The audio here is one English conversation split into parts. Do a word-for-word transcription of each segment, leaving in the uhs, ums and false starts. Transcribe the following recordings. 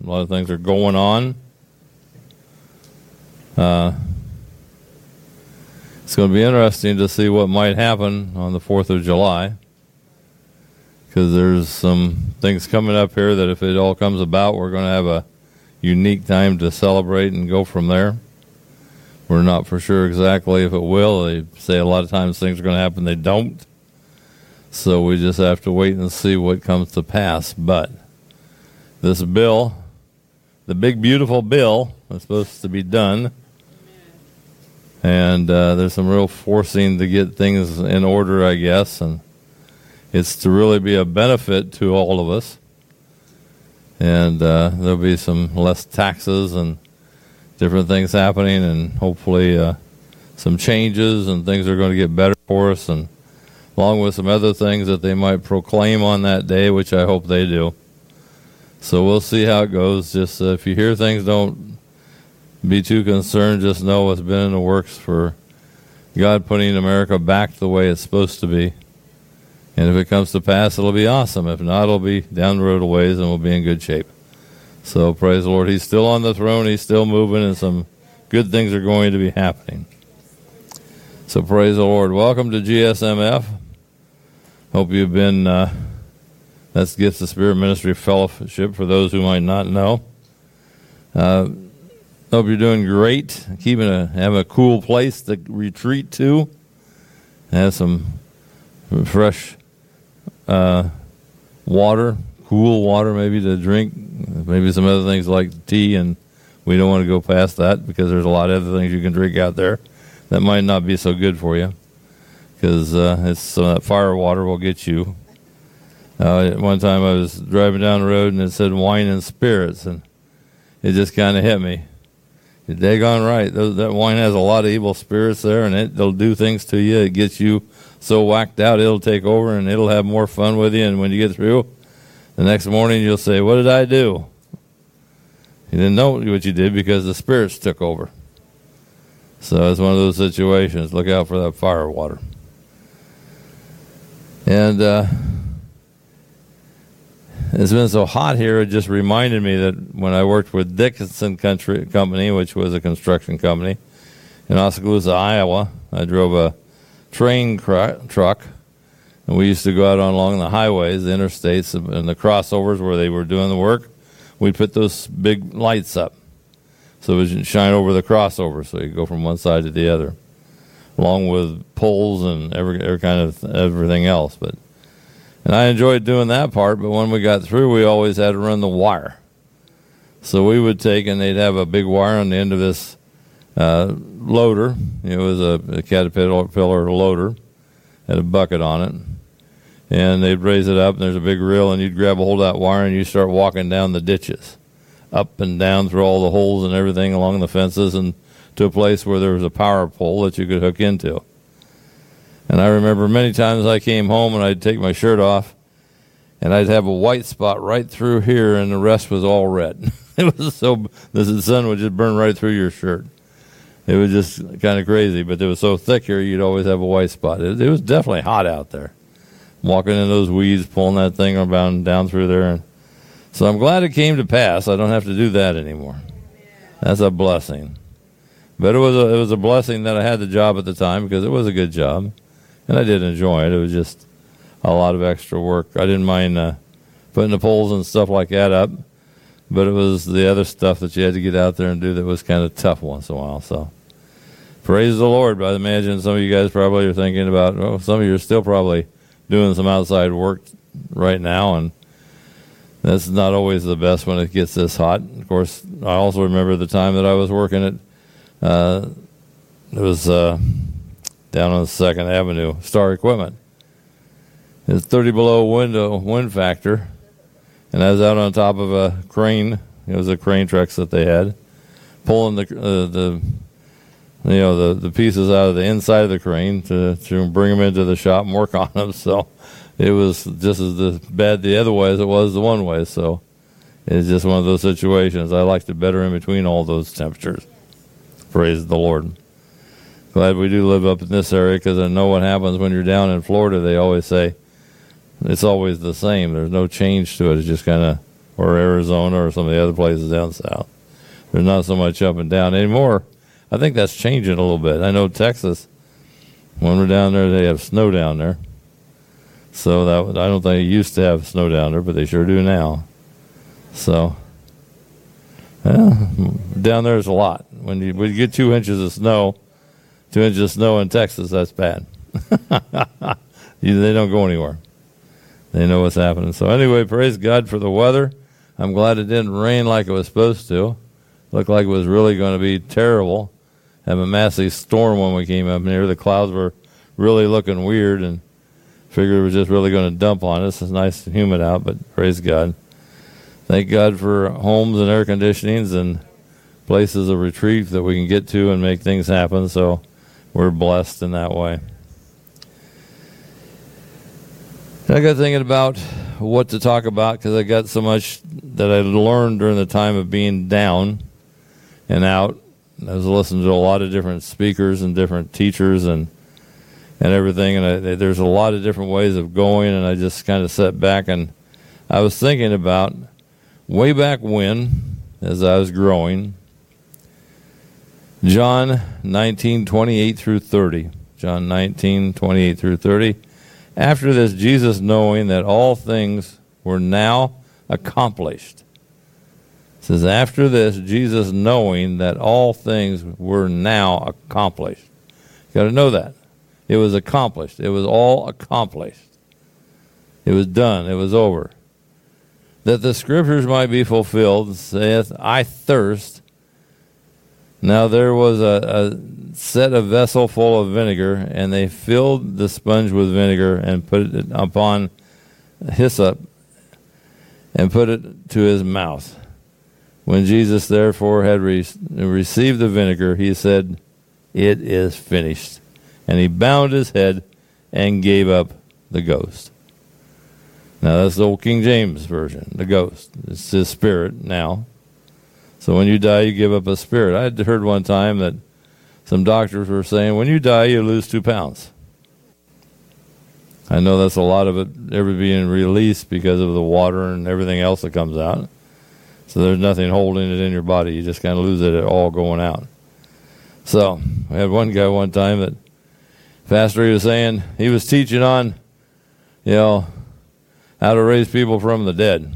A lot of things are going on. Uh, it's going to be interesting to see what might happen on the fourth of July, because there's some things coming up here that if it all comes about, we're going to have a unique time to celebrate and go from there. We're not for sure exactly if it will. They say a lot of times things are going to happen, they don't. So we just have to wait and see what comes to pass. But this bill, the big beautiful bill, is supposed to be done. And uh, there's some real forcing to get things in order, I guess. And it's to really be a benefit to all of us. And uh, there'll be some less taxes and different things happening, and hopefully uh, some changes, and things are going to get better for us, and along with some other things that they might proclaim on that day, which I hope they do. So we'll see how it goes. Just uh, if you hear things, don't be too concerned. Just know it's been in the works for God putting America back the way it's supposed to be. And if it comes to pass, it'll be awesome. If not, it'll be down the road a ways, and we'll be in good shape. So praise the Lord. He's still on the throne. He's still moving, and some good things are going to be happening. So praise the Lord. Welcome to G S M F. Hope you've been, uh, that's Gifts of Spirit Ministry Fellowship for those who might not know. Uh, hope you're doing great. Keeping a, having a cool place to retreat to. Have some fresh uh, water, cool water maybe to drink, maybe some other things like tea, and we don't want to go past that because there's a lot of other things you can drink out there that might not be so good for you, because uh, it's some of that fire water will get you. Uh, one time I was driving down the road and it said wine and spirits, and it just kind of hit me. You're daggone right. Those, that wine has a lot of evil spirits there, and it, it'll do things to you. It gets you so whacked out, it'll take over, and it'll have more fun with you. And when you get through, the next morning you'll say, what did I do? You didn't know what you did because the spirits took over. So it's one of those situations. Look out for that fire water. And uh, it's been so hot here, it just reminded me that when I worked with Dickinson Country Company, which was a construction company, in Oskaloosa, Iowa, I drove a train cr- truck, and we used to go out on along the highways, the interstates, and the crossovers where they were doing the work. We'd put those big lights up so it would shine over the crossover, so you go from one side to the other, along with poles and every, every kind of everything else. But and I enjoyed doing that part, but when we got through, we always had to run the wire. So we would take, and they'd have a big wire on the end of this uh, loader. It was a, a Caterpillar loader, had a bucket on it. And they'd raise it up, and there's a big reel, and you'd grab a hold of that wire, and you start walking down the ditches, up and down through all the holes and everything along the fences, and to a place where there was a power pole that you could hook into. And I remember many times I came home, and I'd take my shirt off, and I'd have a white spot right through here, and the rest was all red. It was so the sun would just burn right through your shirt. It was just kind of crazy, but it was so thick here, you'd always have a white spot. It, it was definitely hot out there. Walking in those weeds, pulling that thing around down through there. And so I'm glad it came to pass. I don't have to do that anymore. That's a blessing. But it was a, it was a blessing that I had the job at the time, because it was a good job. And I did enjoy it. It was just a lot of extra work. I didn't mind uh, putting the poles and stuff like that up, but it was the other stuff that you had to get out there and do that was kind of tough once in a while. So praise the Lord. But I imagine some of you guys probably are thinking about, oh, some of you are still probably doing some outside work right now, and that's not always the best when it gets this hot. Of course, I also remember the time that I was working at, uh, it was uh, down on second Avenue, Star Equipment. It's thirty below window wind factor, and I was out on top of a crane. It was a crane trucks that they had, pulling the uh, the you know, the, the pieces out of the inside of the crane to, to bring them into the shop and work on them. So it was just as bad the other way as it was the one way. So it's just one of those situations. I liked it better in between all those temperatures. Praise the Lord. Glad we do live up in this area, because I know what happens when you're down in Florida. They always say it's always the same. There's no change to it. It's just kind of or Arizona or some of the other places down south. There's not so much up and down anymore. I think that's changing a little bit. I know Texas, when we're down there, they have snow down there. So that I don't think they used to have snow down there, but they sure do now. So, yeah, down there is a lot. When you, when you get two inches of snow, two inches of snow in Texas, that's bad. They don't go anywhere. They know what's happening. So anyway, praise God for the weather. I'm glad it didn't rain like it was supposed to. Looked like it was really going to be terrible. Have a massive storm when we came up here. The clouds were really looking weird, and figured it was just really going to dump on us. It's nice and humid out, but praise God. Thank God for homes and air conditionings and places of retreat that we can get to and make things happen. So we're blessed in that way. I got thinking about what to talk about because I got so much that I learned during the time of being down and out. I was listening to a lot of different speakers and different teachers and and everything, and I, there's a lot of different ways of going, and I just kind of sat back and I was thinking about way back when, as I was growing, John nineteen, twenty-eight through thirty. John nineteen, twenty-eight through thirty. After this, Jesus, knowing that all things were now accomplished. It says, after this, Jesus, knowing that all things were now accomplished. You got to know that. It was accomplished. It was all accomplished. It was done. It was over. That the scriptures might be fulfilled, saith, I thirst. Now there was a, a set a vessel full of vinegar, and they filled the sponge with vinegar and put it upon hyssop and put it to his mouth. When Jesus therefore had re- received the vinegar, he said, it is finished. And he bowed his head and gave up the ghost. Now that's the old King James version, the ghost. It's his spirit now. So when you die, you give up a spirit. I had heard one time that some doctors were saying, when you die, you lose two pounds. I know that's a lot of it ever being released because of the water and everything else that comes out. So there's nothing holding it in your body. You just kind of lose it all going out. So I had one guy one time that pastor, he was saying, he was teaching on, you know, how to raise people from the dead.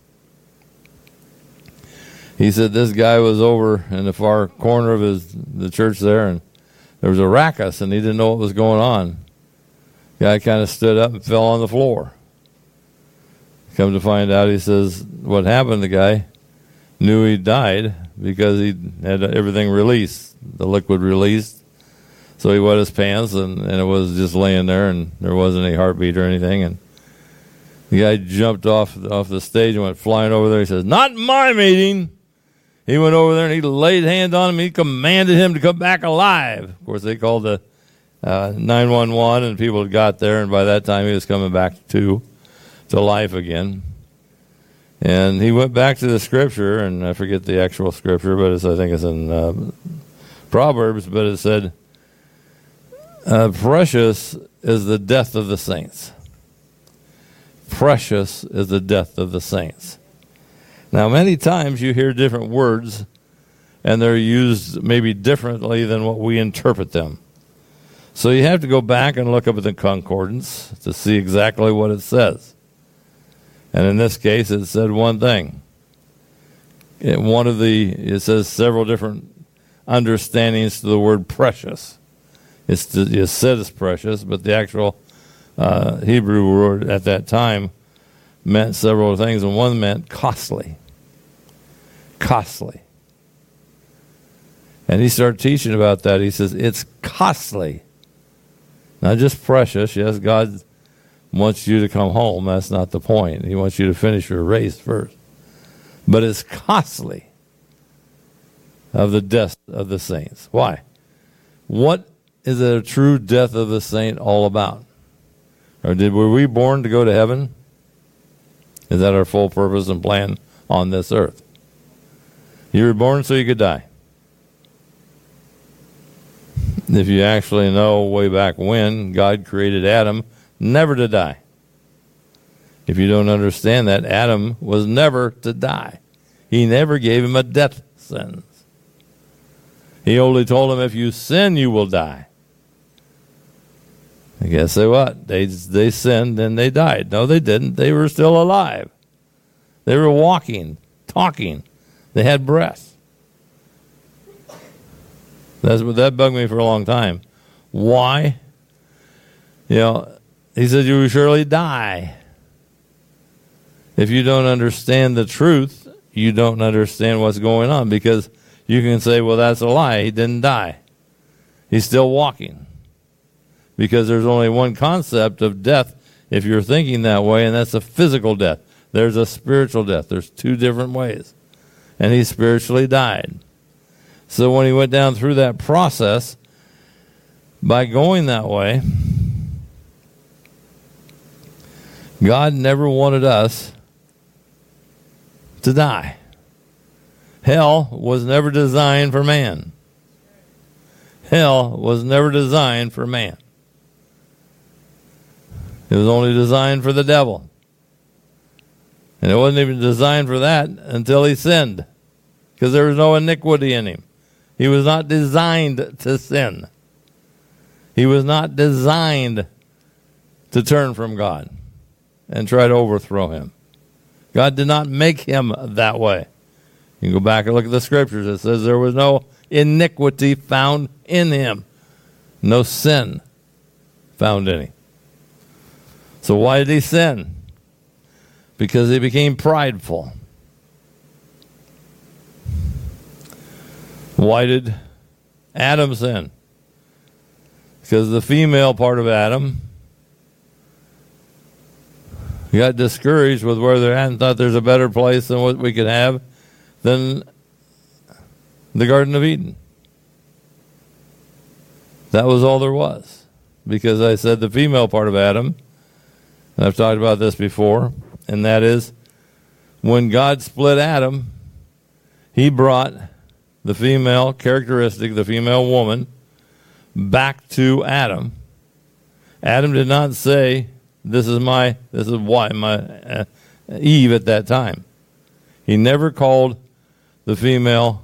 He said this guy was over in the far corner of his the church there, and there was a ruckus, and he didn't know what was going on. The guy kind of stood up and fell on the floor. Come to find out, he says, what happened, the guy knew he died because he had everything released, the liquid released. So he wet his pants, and, and it was just laying there, and there wasn't any heartbeat or anything. And the guy jumped off, off the stage and went flying over there. He says, not in my meeting. He went over there and he laid hands on him. He commanded him to come back alive. Of course, they called the uh, nine one one, and people had got there, and by that time he was coming back to, to life again. And he went back to the scripture, and I forget the actual scripture, but it's, I think it's in uh, Proverbs, but it said, uh, precious is the death of the saints. Precious is the death of the saints. Now, many times you hear different words, and they're used maybe differently than what we interpret them. So you have to go back and look up at the concordance to see exactly what it says. And in this case, it said one thing. It, one of the, it says several different understandings to the word precious. It's the, it says precious, but the actual uh, Hebrew word at that time meant several things, and one meant costly. Costly. And he started teaching about that. He says, it's costly. Not just precious. Yes, God wants you to come home. That's not the point. He wants you to finish your race first. But it's costly of the death of the saints. Why? What is a true death of the saint all about? Or did were we born to go to heaven? Is that our full purpose and plan on this earth? You were born so you could die. If you actually know way back when, God created Adam never to die. If you don't understand that, Adam was never to die. He never gave him a death sentence. He only told him, if you sin, you will die. I guess they what? They they sinned and they died. No, they didn't. They were still alive. They were walking, talking. They had breath. That's that bugged me for a long time. Why? You know, he said you will surely die. If you don't understand the truth, you don't understand what's going on, because you can say, well, that's a lie. He didn't die. He's still walking. Because there's only one concept of death if you're thinking that way, and that's a physical death. There's a spiritual death. There's two different ways. And he spiritually died. So when he went down through that process, by going that way, God never wanted us to die. Hell was never designed for man. Hell was never designed for man. It was only designed for the devil. And it wasn't even designed for that until he sinned, because there was no iniquity in him. He was not designed to sin. He was not designed to turn from God and try to overthrow him. God did not make him that way. You can go back and look at the scriptures. It says there was no iniquity found in him. No sin found in him. So why did he sin? Because he became prideful. Why did Adam sin? Because the female part of Adam got discouraged with where they're at and thought there's a better place than what we could have than the Garden of Eden. That was all there was. Because I said the female part of Adam, and I've talked about this before, and that is when God split Adam, he brought the female characteristic, the female woman, back to Adam. Adam did not say, this is my, this is why, my uh, Eve at that time. He never called the female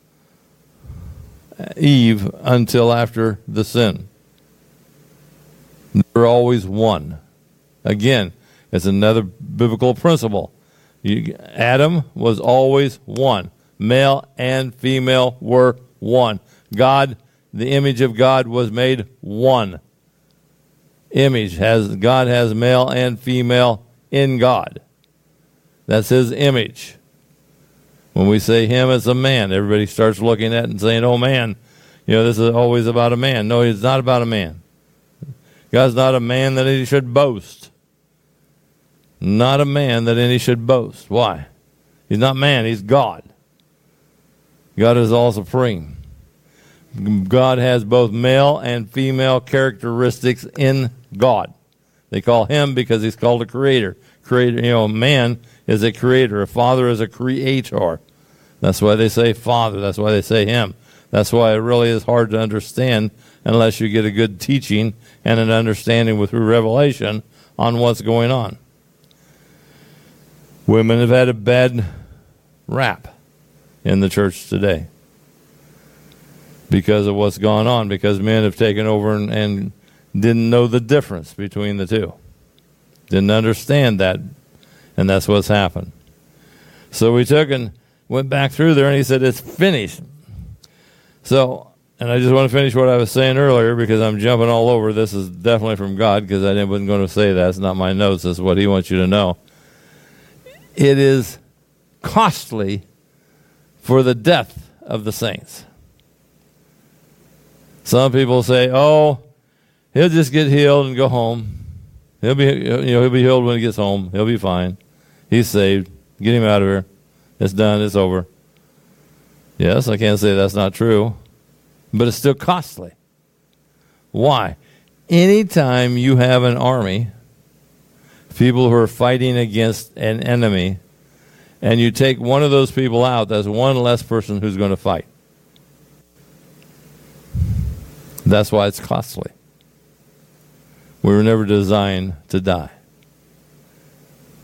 Eve until after the sin. They were always one. Again, it's another biblical principle. You, Adam was always one. Male and female were one. God, the image of God was made one. Image has God has male and female in God. That's his image. When we say him as a man, everybody starts looking at it and saying, oh man, you know, this is always about a man. No, it's not about a man. God's not a man that he should boast. Not a man that any should boast. Why? He's not man, he's God. God is all supreme. God has both male and female characteristics in God. They call him because he's called a creator. Creator, you know, man is a creator. A father is a creator. That's why they say father. That's why they say him. That's why it really is hard to understand unless you get a good teaching and an understanding with through revelation on what's going on. Women have had a bad rap in the church today because of what's gone on, because men have taken over and, and didn't know the difference between the two. Didn't understand that, and that's what's happened. So we took and went back through there, and he said, it's finished. So, and I just want to finish what I was saying earlier because I'm jumping all over. This is definitely from God because I wasn't going to say that. It's not my notes. It's what he wants you to know. It is costly for the death of the saints. Some people say, oh, he'll just get healed and go home. He'll be, you know, he'll be healed when he gets home. He'll be fine. He's saved. Get him out of here. It's done. It's over. Yes, I can't say that's not true, but it's still costly. Why? Anytime you have an army, people who are fighting against an enemy, and you take one of those people out, that's one less person who's going to fight. That's why it's costly. We were never designed to die.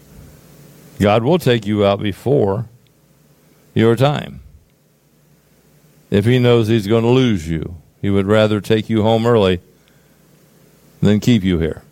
God will take you out before your time. If he knows he's going to lose you, he would rather take you home early than keep you here.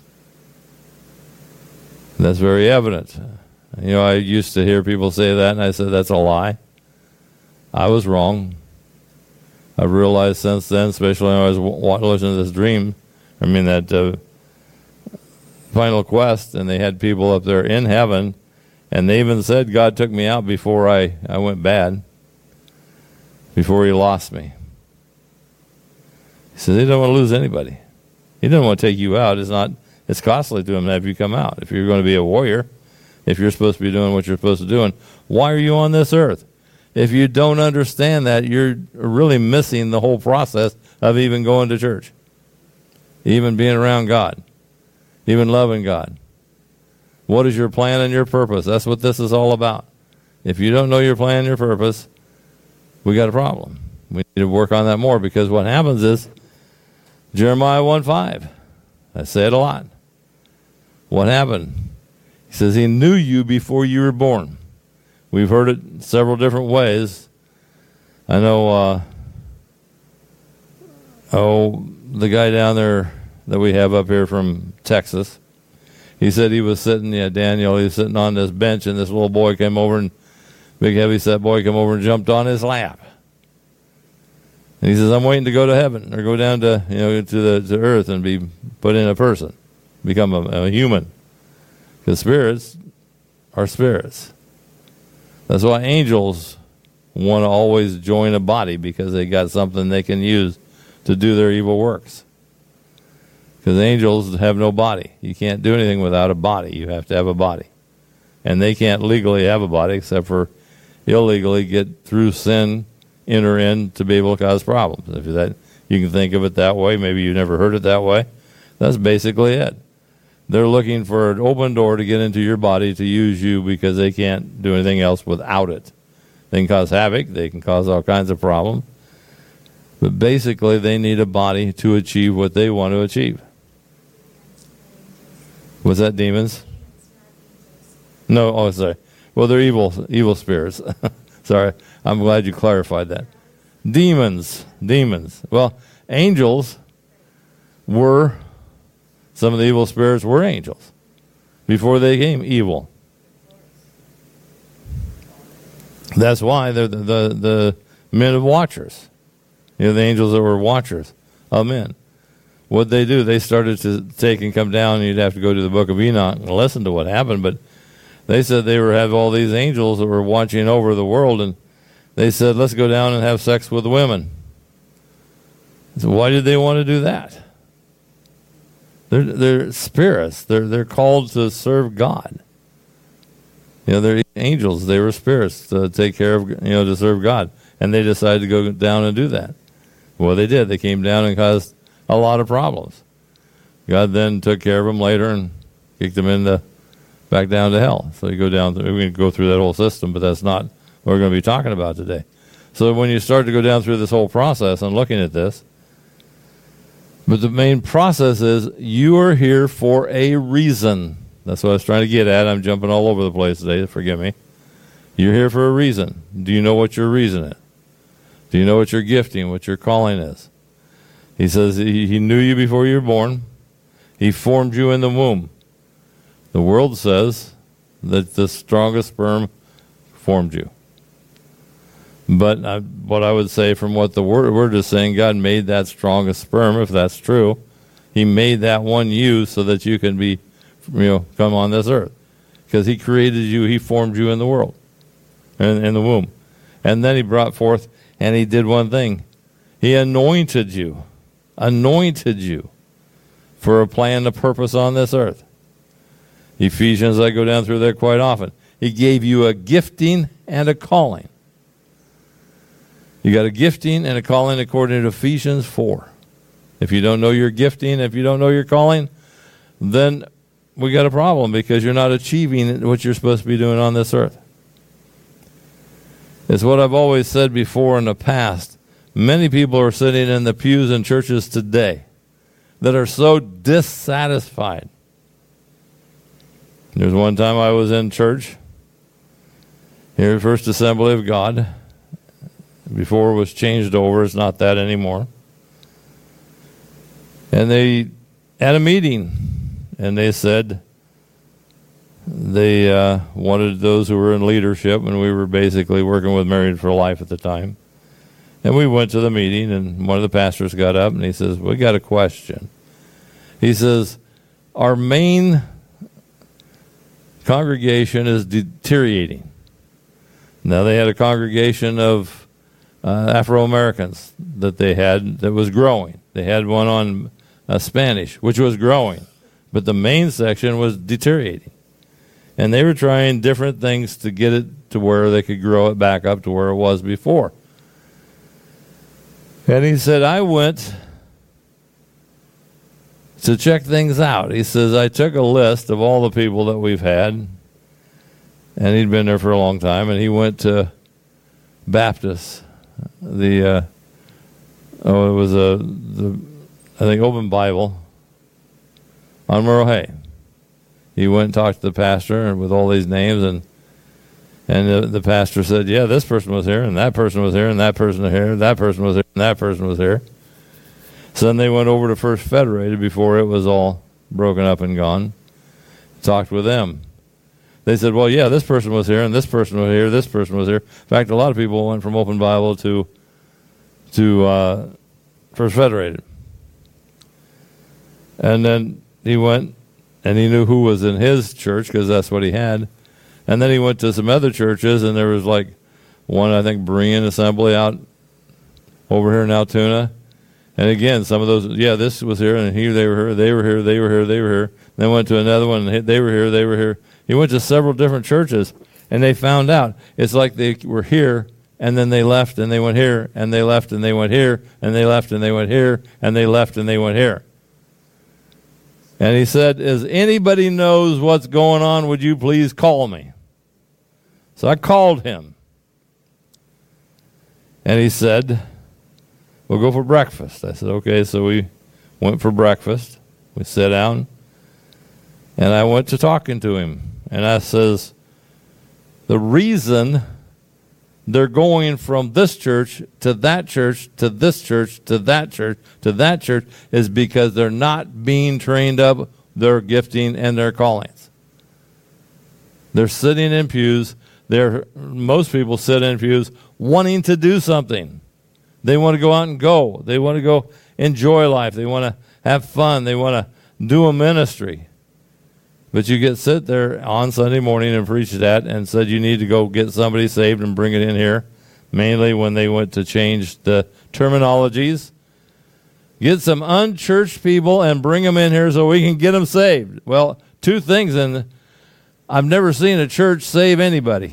And that's very evident. You know, I used to hear people say that, and I said, that's a lie. I was wrong. I've realized since then, especially when I was watching this dream, I mean, that uh, Final Quest, and they had people up there in heaven, and they even said God took me out before I, I went bad, before he lost me. He says he doesn't want to lose anybody. He doesn't want to take you out. It's not. It's costly to him to have you come out. If you're going to be a warrior, if you're supposed to be doing what you're supposed to do, and why are you on this earth? If you don't understand that, you're really missing the whole process of even going to church, even being around God, even loving God. What is your plan and your purpose? That's what this is all about. If you don't know your plan and your purpose, we got a problem. We need to work on that more, because what happens is, Jeremiah one five, I say it a lot. What happened? He says he knew you before you were born. We've heard it several different ways. I know, uh, oh, the guy down there that we have up here from Texas, he said he was sitting, yeah, Daniel, he was sitting on this bench, and this little boy came over, and big heavy set boy came over and jumped on his lap. And he says, I'm waiting to go to heaven, or go down to, you know, to the to earth and be put in a person, become a, a human. Because spirits are spirits. That's why angels want to always join a body, because they got something they can use to do their evil works. Because angels have no body. You can't do anything without a body. You have to have a body. And they can't legally have a body except for illegally get through sin, enter in to be able to cause problems. If that, you can think of it that way. Maybe you never heard it that way. That's basically it. They're looking for an open door to get into your body to use you, because they can't do anything else without it. They can cause havoc. They can cause all kinds of problems. But basically, they need a body to achieve what they want to achieve. Was that demons? No, oh, sorry. Well, they're evil, evil spirits. Sorry, I'm glad you clarified that. Demons, demons. Well, angels were, some of the evil spirits were angels before they became evil. That's why they're the, the, the men of watchers. You know, the angels that were watchers of men. What they do, they started to take and come down, and you'd have to go to the book of Enoch and listen to what happened, but they said they were have all these angels that were watching over the world, and they said, let's go down and have sex with women. So why did they want to do that? They're, they're spirits. They're, they're called to serve God. You know, they're angels. They were spirits to take care of, you know, to serve God. And they decided to go down and do that. Well, they did. They came down and caused a lot of problems. God then took care of them later and kicked them into back down to hell. So you go down through, we can go through that whole system, but that's not what we're going to be talking about today. So when you start to go down through this whole process and looking at this, but the main process is you are here for a reason. That's what I was trying to get at. I'm jumping all over the place today. Forgive me. You're here for a reason. Do you know what your reason is? Do you know what your gifting, what your calling is? He says he, he knew you before you were born. He formed you in the womb. The world says that the strongest sperm formed you. But I, what I would say from what the word, word is saying, God made that strongest sperm, if that's true. He made that one you so that you can be, you know, come on this earth. Because he created you, he formed you in the world, in, in the womb. And then he brought forth, and he did one thing. He anointed you, anointed you for a plan, a purpose on this earth. Ephesians, I go down through there quite often. He gave you a gifting and a calling. You got a gifting and a calling according to Ephesians four. If you don't know your gifting, if you don't know your calling, then we got a problem, because you're not achieving what you're supposed to be doing on this earth. It's what I've always said before in the past. Many people are sitting in the pews in churches today that are so dissatisfied. There's one time I was in church here at First Assembly of God. Before it was changed over, it's not that anymore. And they had a meeting, and they said they uh, wanted those who were in leadership, and we were basically working with Married for Life at the time. And we went to the meeting, and one of the pastors got up, and he says, we got a question. He says, our main congregation is deteriorating. Now, they had a congregation of uh, Afro-Americans that they had that was growing. They had one on uh, Spanish, which was growing. But the main section was deteriorating. And they were trying different things to get it to where they could grow it back up to where it was before. And he said, I went to check things out. He says, I took a list of all the people that we've had, and he'd been there for a long time, and he went to Baptist, the, uh, oh, it was a, the, I think, Open Bible on Merle Hay. He went and talked to the pastor and with all these names, and and the, the pastor said, yeah, this person was here, and that person was here, and that person was here, and that person was here, and that person was here. So then they went over to First Federated before it was all broken up and gone, talked with them. They said, well, yeah, this person was here, and this person was here, this person was here. In fact, a lot of people went from Open Bible to, to uh, First Federated. And then he went, and he knew who was in his church because that's what he had. And then he went to some other churches, and there was like one, I think, Berean Assembly out over here in Altoona. And again, some of those, yeah, this was here, and here they were here, they were here, they were here, they were here. Then went to another one, and they were here, they were here. He went to several different churches, and they found out it's like they were here, and then they left, and they went here, and they left, and they went here, and they left, and they went here, and they left, and they went here. And he said, as anybody knows what's going on, would you please call me? So I called him. And he said, we'll go for breakfast. I said, okay. So we went for breakfast. We sat down. And I went to talking to him. And I says, the reason they're going from this church to that church to this church to that church to that church is because they're not being trained up their gifting and their callings. They're sitting in pews. They're, most people sit in pews wanting to do something. They want to go out and go. They want to go enjoy life. They want to have fun. They want to do a ministry. But you get sit there on Sunday morning and preach that and said you need to go get somebody saved and bring it in here, mainly when they went to change the terminologies. Get some unchurched people and bring them in here so we can get them saved. Well, two things, and I've never seen a church save anybody.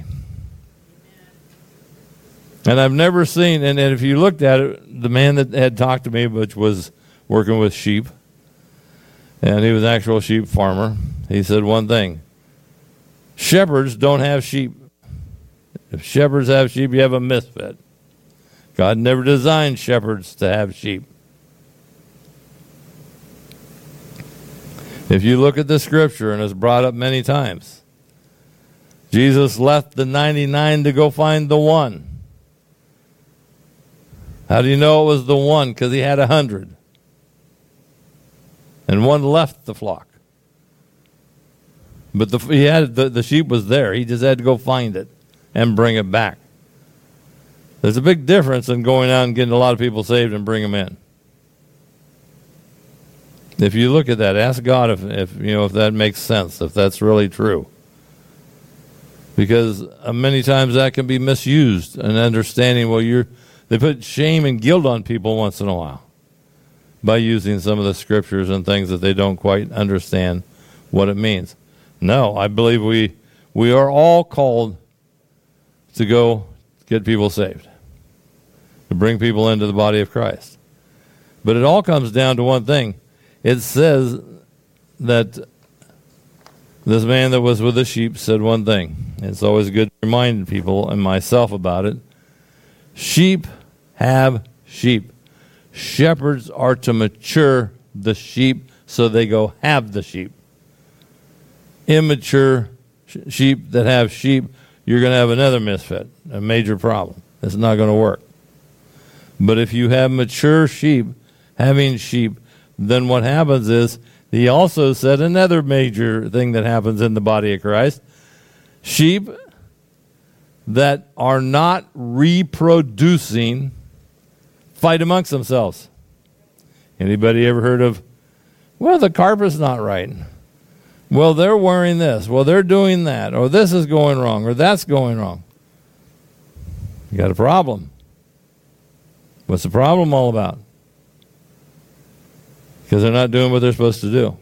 And I've never seen, and, and if you looked at it, the man that had talked to me, which was working with sheep, and he was an actual sheep farmer, he said one thing: shepherds don't have sheep. If shepherds have sheep, you have a misfit. God never designed shepherds to have sheep. If you look at the scripture, and it's brought up many times, Jesus left the ninety-nine to go find the one. How do you know it was the one? Because he had a hundred. And one left the flock. But the, he had the, the sheep was there. He just had to go find it and bring it back. There's a big difference in going out and getting a lot of people saved and bring them in. If you look at that, ask God if, if you know if that makes sense, if that's really true. Because uh, many times that can be misused and understanding, well, you're they put shame and guilt on people once in a while by using some of the scriptures and things that they don't quite understand what it means. No, I believe we we are all called to go get people saved, to bring people into the body of Christ. But it all comes down to one thing. It says that this man that was with the sheep said one thing. It's always good to remind people and myself about it. Sheep have sheep. Shepherds are to mature the sheep so they go have the sheep. immature sh- sheep that have sheep, you're going to have another misfit, a major problem. It's not going to work. But if you have mature sheep having sheep, then what happens is, he also said another major thing that happens in the body of Christ. Sheep that are not reproducing fight amongst themselves. Anybody ever heard of, well, the carpet's not right. Well, they're wearing this. Well, they're doing that. Or this is going wrong. Or that's going wrong. You got a problem. What's the problem all about? Because they're not doing what they're supposed to do.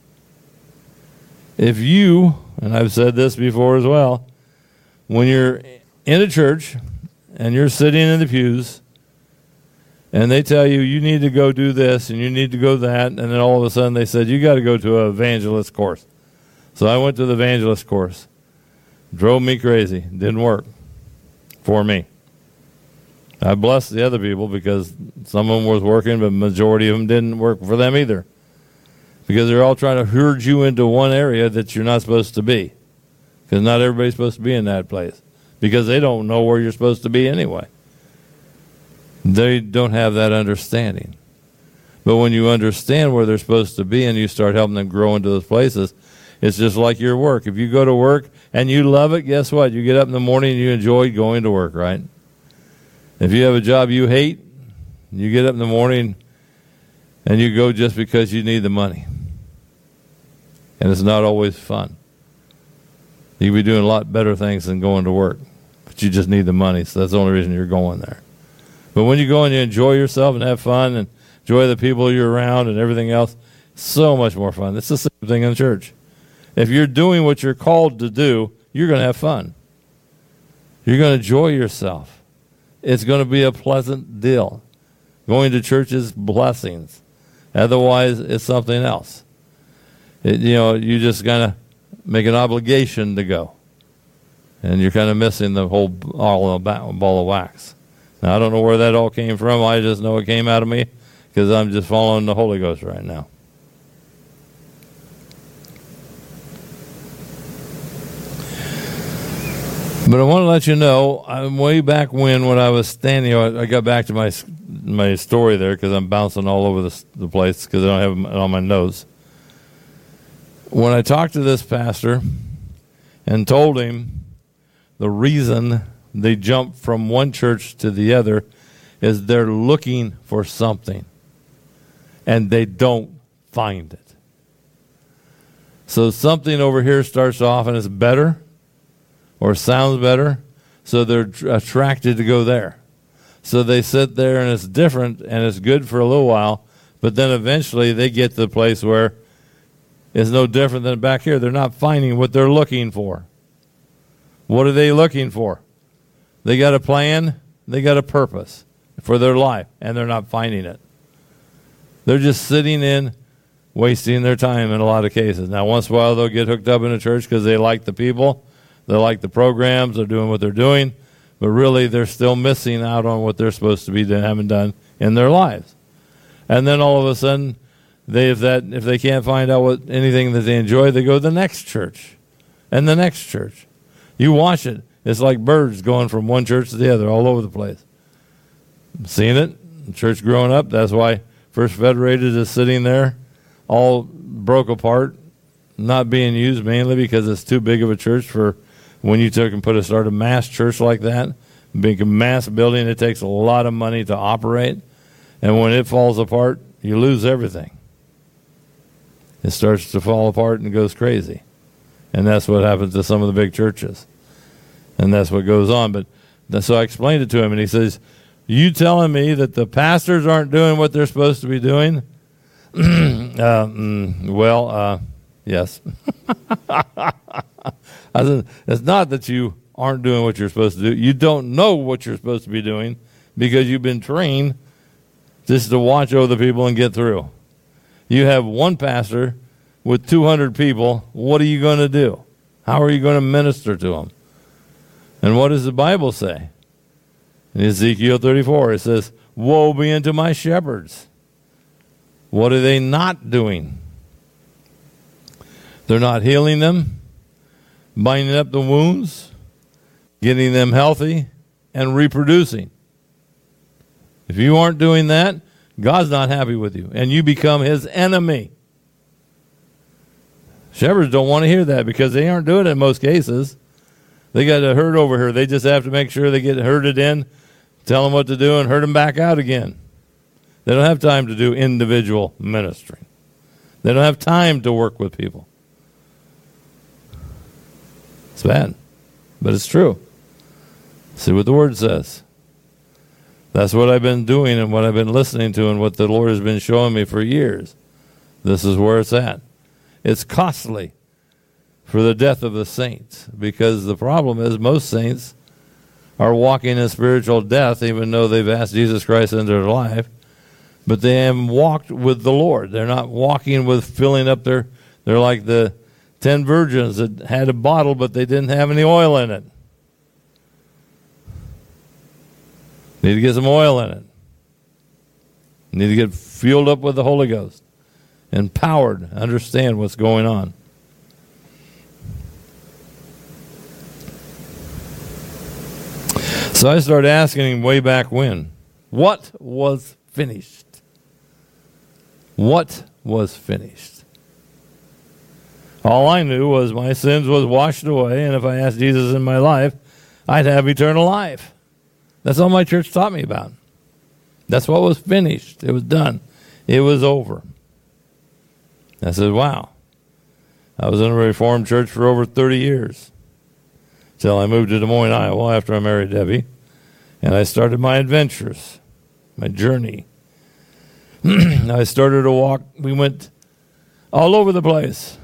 If you, and I've said this before as well, when you're in a church and you're sitting in the pews and they tell you you need to go do this and you need to go that, and then all of a sudden they said you got to go to an evangelist course. So I went to the evangelist course. Drove me crazy. Didn't work for me. I blessed the other people because some of them was working, but the majority of them didn't work for them either. Because they're all trying to herd you into one area that you're not supposed to be. Because not everybody's supposed to be in that place. Because they don't know where you're supposed to be anyway. They don't have that understanding. But when you understand where they're supposed to be and you start helping them grow into those places, it's just like your work. If you go to work and you love it, guess what? You get up in the morning and you enjoy going to work, right? If you have a job you hate, you get up in the morning and you go just because you need the money. And it's not always fun. You could be doing a lot better things than going to work. But you just need the money, so that's the only reason you're going there. But when you go and you enjoy yourself and have fun and enjoy the people you're around and everything else, so much more fun. It's the same thing in the church. If you're doing what you're called to do, you're going to have fun. You're going to enjoy yourself. It's going to be a pleasant deal. Going to church is blessings. Otherwise, it's something else. It, you know, you just kind of make an obligation to go. And you're kind of missing the whole all of ball of wax. Now, I don't know where that all came from. I just know it came out of me because I'm just following the Holy Ghost right now. But I want to let you know, I'm way back when, when I was standing, I got back to my my story there because I'm bouncing all over the, the place because I don't have it on my notes. When I talked to this pastor and told him the reason they jump from one church to the other is they're looking for something and they don't find it. So something over here starts off and it's better or sounds better, so they're attracted to go there. So they sit there and it's different and it's good for a little while, but then eventually they get to the place where it's no different than back here. They're not finding what they're looking for. What are they looking for? They got a plan, they got a purpose for their life, and they're not finding it. They're just sitting in, wasting their time in a lot of cases. Now, once in a while they'll get hooked up in a church because they like the people. They like the programs. They're doing what they're doing. But really, they're still missing out on what they're supposed to be doing, haven't done in their lives. And then all of a sudden, they if that if they can't find out what anything that they enjoy, they go to the next church and the next church. You watch it. It's like birds going from one church to the other all over the place. Seen it? Church growing up. That's why First Federated is sitting there all broke apart, not being used mainly because it's too big of a church for when you took and put a start a mass church like that, big mass building, it takes a lot of money to operate. And when it falls apart, you lose everything. It starts to fall apart and goes crazy. And that's what happens to some of the big churches. And that's what goes on. But so I explained it to him, and he says, you telling me that the pastors aren't doing what they're supposed to be doing? uh, mm, well, uh, yes. I said, it's not that you aren't doing what you're supposed to do. You don't know what you're supposed to be doing because you've been trained just to watch over the people and get through. You have one pastor with two hundred people. What are you going to do? How are you going to minister to them? And what does the Bible say? In Ezekiel thirty-four, it says, woe be unto my shepherds. What are they not doing? They're not healing them, binding up the wounds, getting them healthy, and reproducing. If you aren't doing that, God's not happy with you, and you become his enemy. Shepherds don't want to hear that because they aren't doing it in most cases. They got a herd over here. They just have to make sure they get herded in, tell them what to do, and herd them back out again. They don't have time to do individual ministry. They don't have time to work with people. It's bad, but it's true. See what the Word says. That's what I've been doing and what I've been listening to and what the Lord has been showing me for years. This is where it's at. It's costly for the death of the saints, because the problem is most saints are walking in spiritual death even though they've asked Jesus Christ into their life, but they haven't walked with the Lord. They're not walking with filling up their, they're like the ten virgins that had a bottle but they didn't have any oil in it. Need to get some oil in it. Need to get fueled up with the Holy Ghost. Empowered, understand what's going on. So I started asking him way back when, what was finished? What was finished? All I knew was my sins was washed away, and if I asked Jesus in my life, I'd have eternal life. That's all my church taught me about. That's what was finished. It was done. It was over. I said, wow. I was in a Reformed church for over thirty years until I moved to Des Moines, Iowa after I married Debbie. And I started my adventures, my journey. I started to walk. We went all over the place.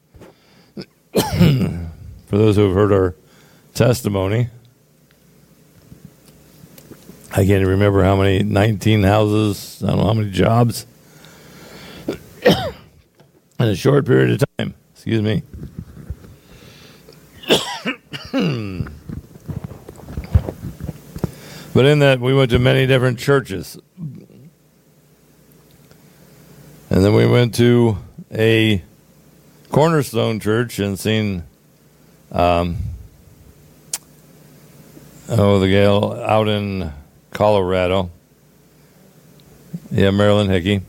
For those who have heard our testimony, I can't remember how many, nineteen houses, I don't know how many jobs, in a short period of time. Excuse me. But in that, we went to many different churches. And then we went to a Cornerstone Church and seen, um, oh, the gal out in Colorado. Yeah, Marilyn Hickey.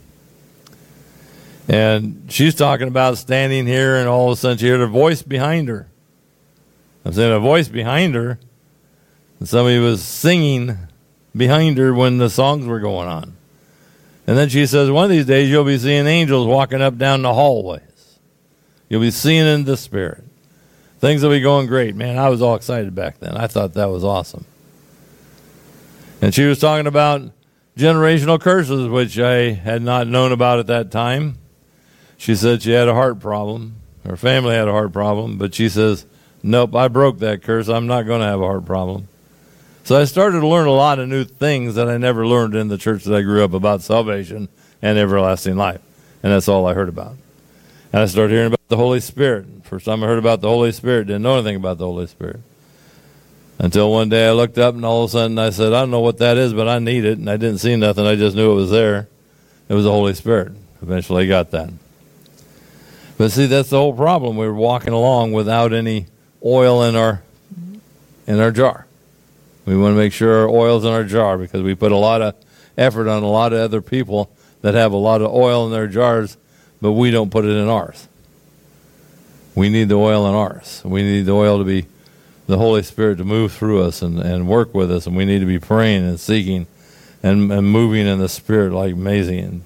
And she's talking about standing here, and all of a sudden she heard a voice behind her. I'm saying a voice behind her, and somebody was singing behind her when the songs were going on. And then she says, one of these days you'll be seeing angels walking up down the hallways. You'll be seeing in the Spirit. Things will be going great. Man, I was all excited back then. I thought that was awesome. And she was talking about generational curses, which I had not known about at that time. She said she had a heart problem. Her family had a heart problem. But she says, nope, I broke that curse. I'm not going to have a heart problem. So I started to learn a lot of new things that I never learned in the church that I grew up about salvation and everlasting life. And that's all I heard about. And I started hearing about the Holy Spirit. First time I heard about the Holy Spirit, didn't know anything about the Holy Spirit. Until one day I looked up and all of a sudden I said, I don't know what that is, but I need it. And I didn't see nothing. I just knew it was there. It was the Holy Spirit. Eventually I got that. But see, that's the whole problem. We were walking along without any oil in our in our jar. We want to make sure our oil's in our jar because we put a lot of effort on a lot of other people that have a lot of oil in their jars, but we don't put it in ours. We need the oil in ours. We need the oil to be the Holy Spirit to move through us and, and work with us, and we need to be praying and seeking and, and moving in the Spirit like amazing.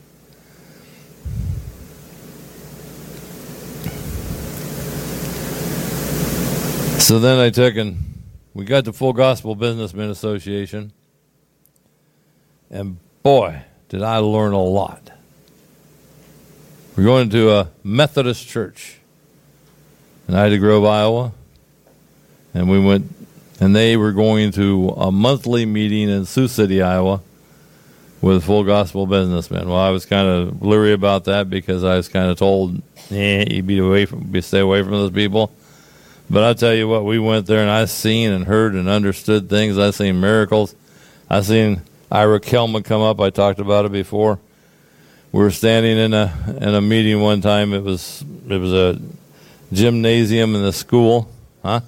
So then I took and we got the Full Gospel Businessmen Association, and boy, did I learn a lot. We're going to a Methodist church in Ida Grove, Iowa, and we went, and they were going to a monthly meeting in Sioux City, Iowa, with Full Gospel Businessmen. Well, I was kind of leery about that because I was kind of told, eh, you be away from, be stay away from those people. But I'll tell you what, we went there and I seen and heard and understood things. I seen miracles. I seen Ira Kelman come up. I talked about it before. We were standing in a in a meeting one time. It was it was a gymnasium in the school. Huh?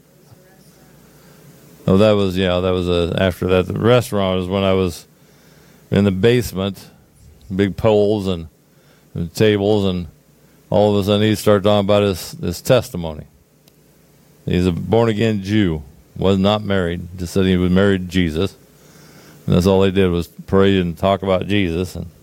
Oh, that was, yeah, that was a, after that. The restaurant was when I was in the basement, big poles and, and tables, and all of a sudden he started talking about his, his testimony. He's a born-again Jew, was not married, just said he was married to Jesus. And that's all they did was pray and talk about Jesus. And,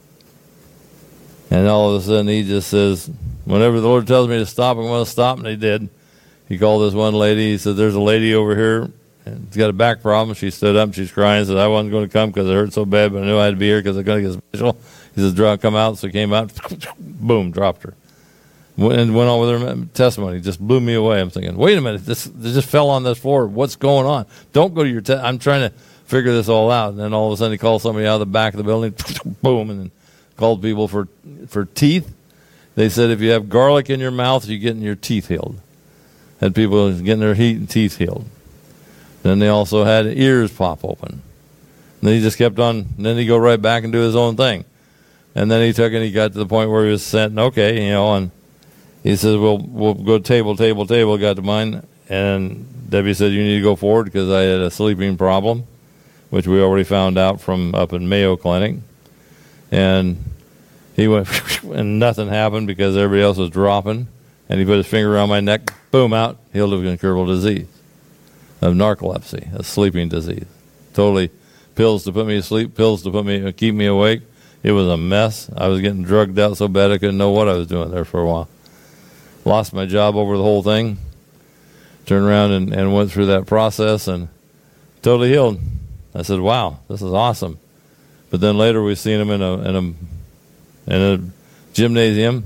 and all of a sudden he just says, whenever the Lord tells me to stop, I'm going to stop, and he did. He called this one lady. He said, there's a lady over here, and she's got a back problem. She stood up, and she's crying, said, I wasn't going to come because it hurt so bad, but I knew I had to be here because I couldn't get special. He says, "Draw, come out." So he came out, boom, dropped her. And went on with her testimony. It just blew me away. I'm thinking, wait a minute, this, this just fell on this floor. What's going on? Don't go to your test. I'm trying to figure this all out. And then all of a sudden he called somebody out of the back of the building, boom, and then called people for for teeth. They said if you have garlic in your mouth, you're getting your teeth healed. Had people getting their heat and teeth healed. Then they also had ears pop open. And then he just kept on, and then he'd go right back and do his own thing. And then he took and he got to the point where he was saying, okay, you know, and he says, we'll, we'll go table, table, table, got to mine. And Debbie said, you need to go forward because I had a sleeping problem, which we already found out from up in Mayo Clinic. And he went, and nothing happened because everybody else was dropping. And he put his finger around my neck, boom, out, healed of incurable disease, of narcolepsy, a sleeping disease. Totally pills to put me to sleep, pills to put me keep me awake. It was a mess. I was getting drugged out so bad I couldn't know what I was doing there for a while. Lost my job over the whole thing. Turned around and, and went through that process and totally healed. I said, wow, this is awesome. But then later we seen him in a in a in a gymnasium.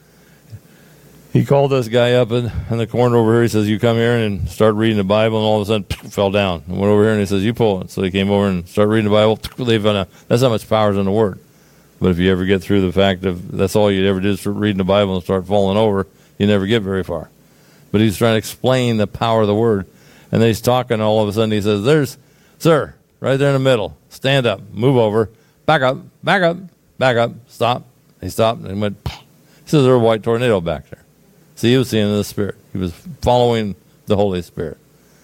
He called this guy up in, in the corner over here. He says, you come here and start reading the Bible, and all of a sudden fell down. And went over here and he says, you pull it. So he came over and started reading the Bible. They found out that's how much power is in the Word. But if you ever get through the fact of that's all you ever did is start reading the Bible and start falling over, you never get very far. But he's trying to explain the power of the Word. And then he's talking, and all of a sudden he says, there's, sir, right there in the middle. Stand up, move over, back up, back up, back up, stop. He stopped and went, he says, there's a white tornado back there. See, he was seeing the Spirit. He was following the Holy Spirit.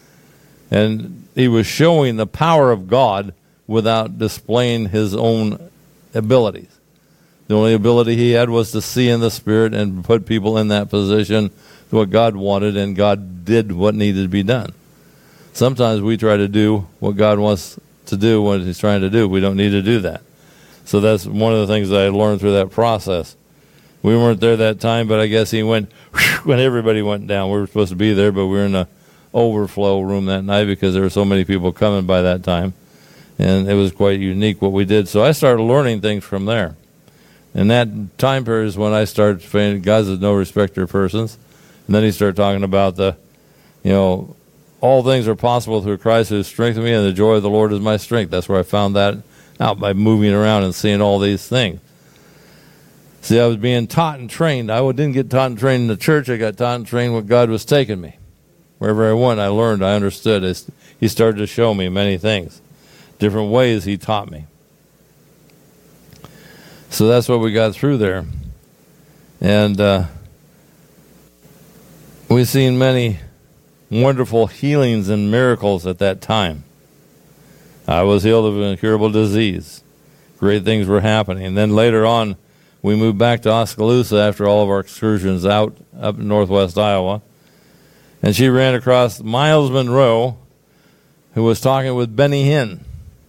And he was showing the power of God without displaying his own abilities. The only ability he had was to see in the Spirit and put people in that position to what God wanted, and God did what needed to be done. Sometimes we try to do what God wants to do, what he's trying to do. We don't need to do that. So that's one of the things that I learned through that process. We weren't there that time, but I guess he went when everybody went down. We were supposed to be there, but we were in the overflow room that night because there were so many people coming by that time. And it was quite unique what we did. So I started learning things from there. And that time period is when I started saying God's no respecter of persons. And then he started talking about the, you know, all things are possible through Christ who strengthened me, and the joy of the Lord is my strength. That's where I found that out, by moving around and seeing all these things. See, I was being taught and trained. I didn't get taught and trained in the church. I got taught and trained what God was taking me. Wherever I went, I learned, I understood. He started to show me many things. Different ways he taught me. So that's what we got through there. And uh, we've seen many wonderful healings and miracles at that time. I was healed of an incurable disease. Great things were happening. And then later on, we moved back to Oskaloosa after all of our excursions out up in northwest Iowa. And she ran across Miles Monroe, who was talking with Benny Hinn.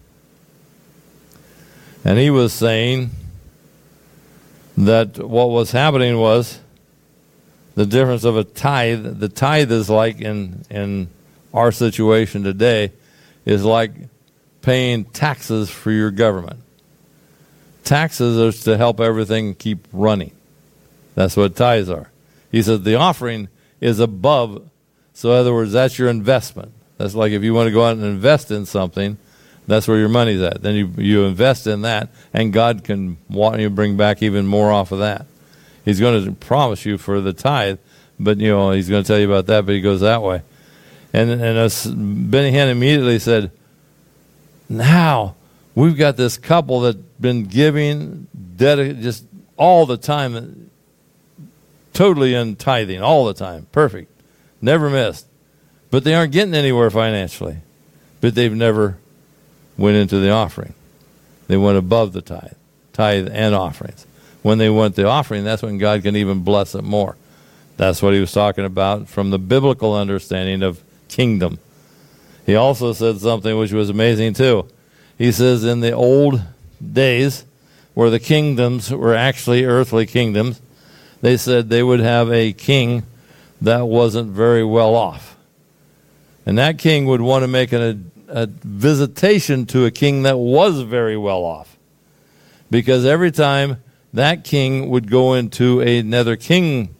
And he was saying that what was happening was the difference of a tithe. The tithe is like, in, in our situation today, is like paying taxes for your government. Taxes are to help everything keep running. That's what tithes are. He said the offering is above. So in other words, that's your investment. That's like if you want to go out and invest in something, that's where your money's at. Then you you invest in that, and God can want you to bring back even more off of that. He's going to promise you for the tithe, but you know he's going to tell you about that. But he goes that way, and and as Benny Hinn immediately said, now we've got this couple that's been giving, dedicated, just all the time, totally in tithing all the time. Perfect. Never missed. But they aren't getting anywhere financially. But they've never went into the offering. They went above the tithe. Tithe and offerings. When they went the offering, that's when God can even bless it more. That's what he was talking about from the biblical understanding of kingdom. He also said something which was amazing too. He says in the old days, where the kingdoms were actually earthly kingdoms, they said they would have a king that wasn't very well off. And that king would want to make an, a, a visitation to a king that was very well off. Because every time that king would go into another kingdom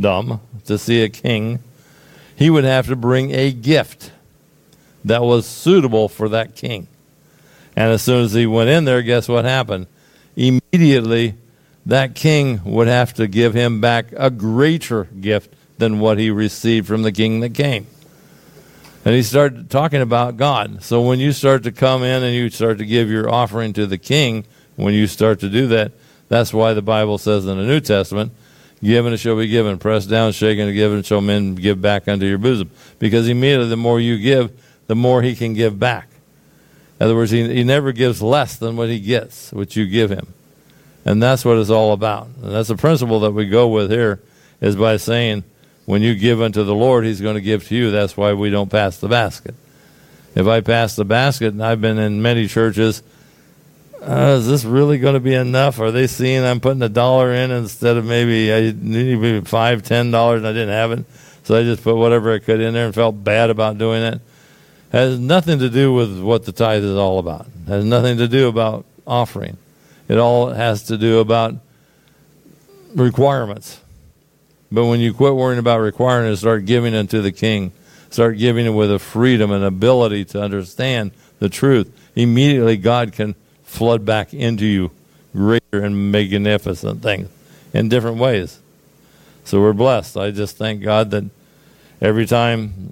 to see a king, he would have to bring a gift that was suitable for that king. And as soon as he went in there, guess what happened? Immediately, that king would have to give him back a greater gift than what he received from the king that came. And he started talking about God. So when you start to come in and you start to give your offering to the king, when you start to do that, that's why the Bible says in the New Testament, given it shall be given, pressed down, shaken, and given shall men give back unto your bosom. Because immediately the more you give, the more he can give back. In other words, he, he never gives less than what he gets, what you give him. And that's what it's all about. And that's the principle that we go with here, is by saying, when you give unto the Lord, he's going to give to you. That's why we don't pass the basket. If I pass the basket, and I've been in many churches, uh, is this really going to be enough? Are they seeing I'm putting a dollar in instead of maybe I needed maybe five, ten dollars, and I didn't have it, so I just put whatever I could in there and felt bad about doing it? It has nothing to do with what the tithe is all about. It has nothing to do about offering. It all has to do about requirements. But when you quit worrying about requiring it and start giving unto the king, start giving it with a freedom and ability to understand the truth, immediately God can flood back into you greater and magnificent things in different ways. So we're blessed. I just thank God that every time,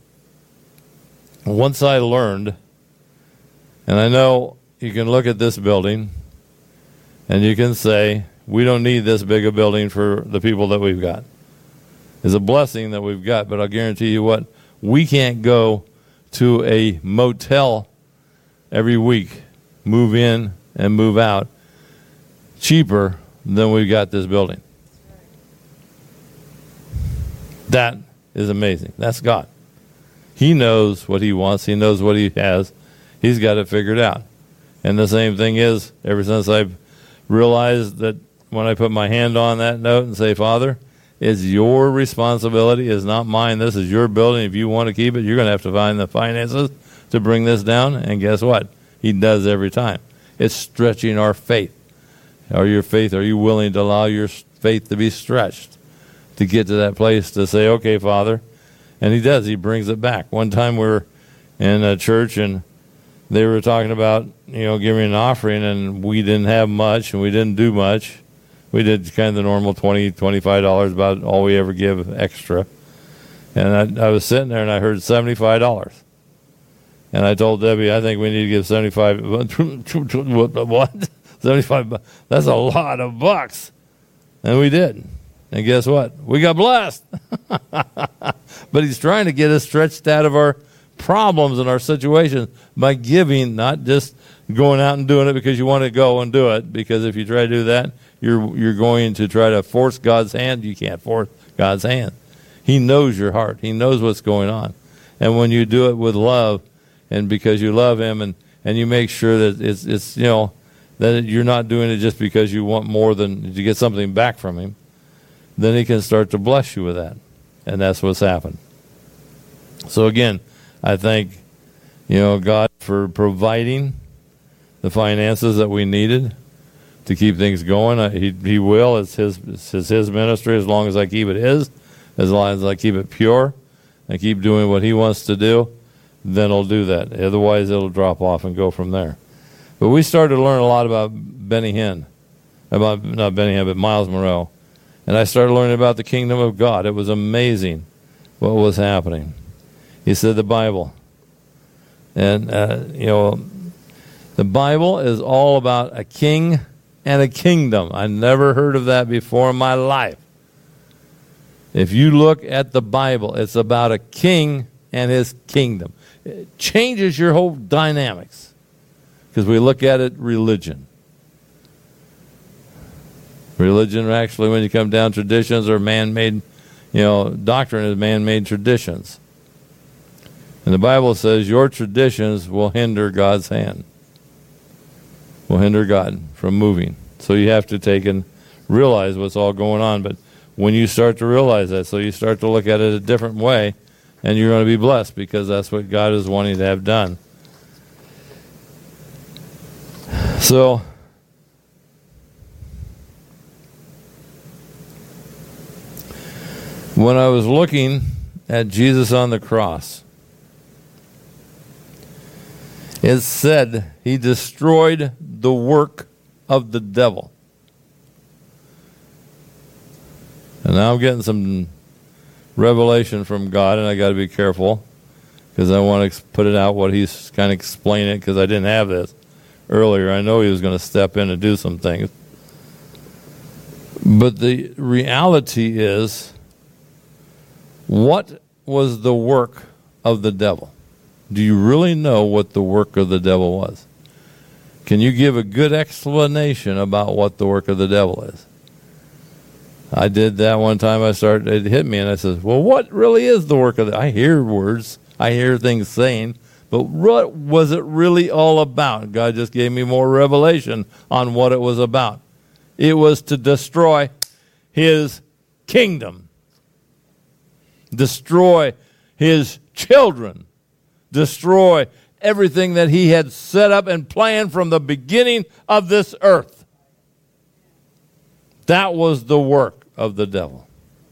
once I learned, and I know you can look at this building and you can say, we don't need this big a building for the people that we've got. It's a blessing that we've got, but I'll guarantee you what, we can't go to a motel every week, move in and move out, cheaper than we've got this building. That is amazing. That's God. He knows what he wants. He knows what he has. He's got it figured out. And the same thing is, ever since I've realized that when I put my hand on that note and say, Father, it's your responsibility. It's not mine. This is your building. If you want to keep it, you're going to have to find the finances to bring this down. And guess what? He does every time. It's stretching our faith. Are your faith, are you willing to allow your faith to be stretched to get to that place to say, okay, Father? And he does. He brings it back. One time we were in a church and they were talking about, you know, giving an offering, and we didn't have much and we didn't do much. We did kind of the normal twenty dollars, twenty-five dollars, about all we ever give extra. And I, I was sitting there and I heard seventy-five dollars. And I told Debbie, I think we need to give seventy-five. What? seventy-five. That's a lot of bucks. And we did. And guess what? We got blessed. But he's trying to get us stretched out of our problems and our situations by giving, not just going out and doing it because you want to go and do it. Because if you try to do that, you're you're going to try to force God's hand. You can't force God's hand. He knows your heart. He knows what's going on. And when you do it with love, and because you love him, and, and you make sure that it's it's you know that you're not doing it just because you want more than to get something back from him, then he can start to bless you with that. And that's what's happened. So again, I thank, you know, God for providing the finances that we needed to keep things going. I, he he will. It's his it's his, his ministry. As long as I keep it his, as long as I keep it pure, I keep doing what he wants to do, then I'll do that. Otherwise, it'll drop off and go from there. But we started to learn a lot about Benny Hinn, about not Benny Hinn, but Miles Monroe. And I started learning about the kingdom of God. It was amazing what was happening. He said the Bible. And, uh, you know, the Bible is all about a king and a kingdom. I never heard of that before in my life. If you look at the Bible, it's about a king and his kingdom. It changes your whole dynamics because we look at it religion. Religion, actually, when you come down, traditions are man-made, you know, doctrine is man-made traditions. And the Bible says your traditions will hinder God's hand, will hinder God from moving. So you have to take and realize what's all going on. But when you start to realize that, so you start to look at it a different way, and you're going to be blessed because that's what God is wanting to have done. So, when I was looking at Jesus on the cross, it said he destroyed the work of the devil. And now I'm getting some revelation from God, and I got to be careful because I want to put it out what he's kind of explaining it, because I didn't have this earlier. I know he was going to step in and do some things. But the reality is, what was the work of the devil? Do you really know what the work of the devil was? Can you give a good explanation about what the work of the devil is? I did that one time. I started, it hit me, and I said, well, what really is the work of the... I hear words, I hear things saying, but what was it really all about? God just gave me more revelation on what it was about. It was to destroy his kingdom, destroy his children, destroy everything that he had set up and planned from the beginning of this earth. That was the work of the devil.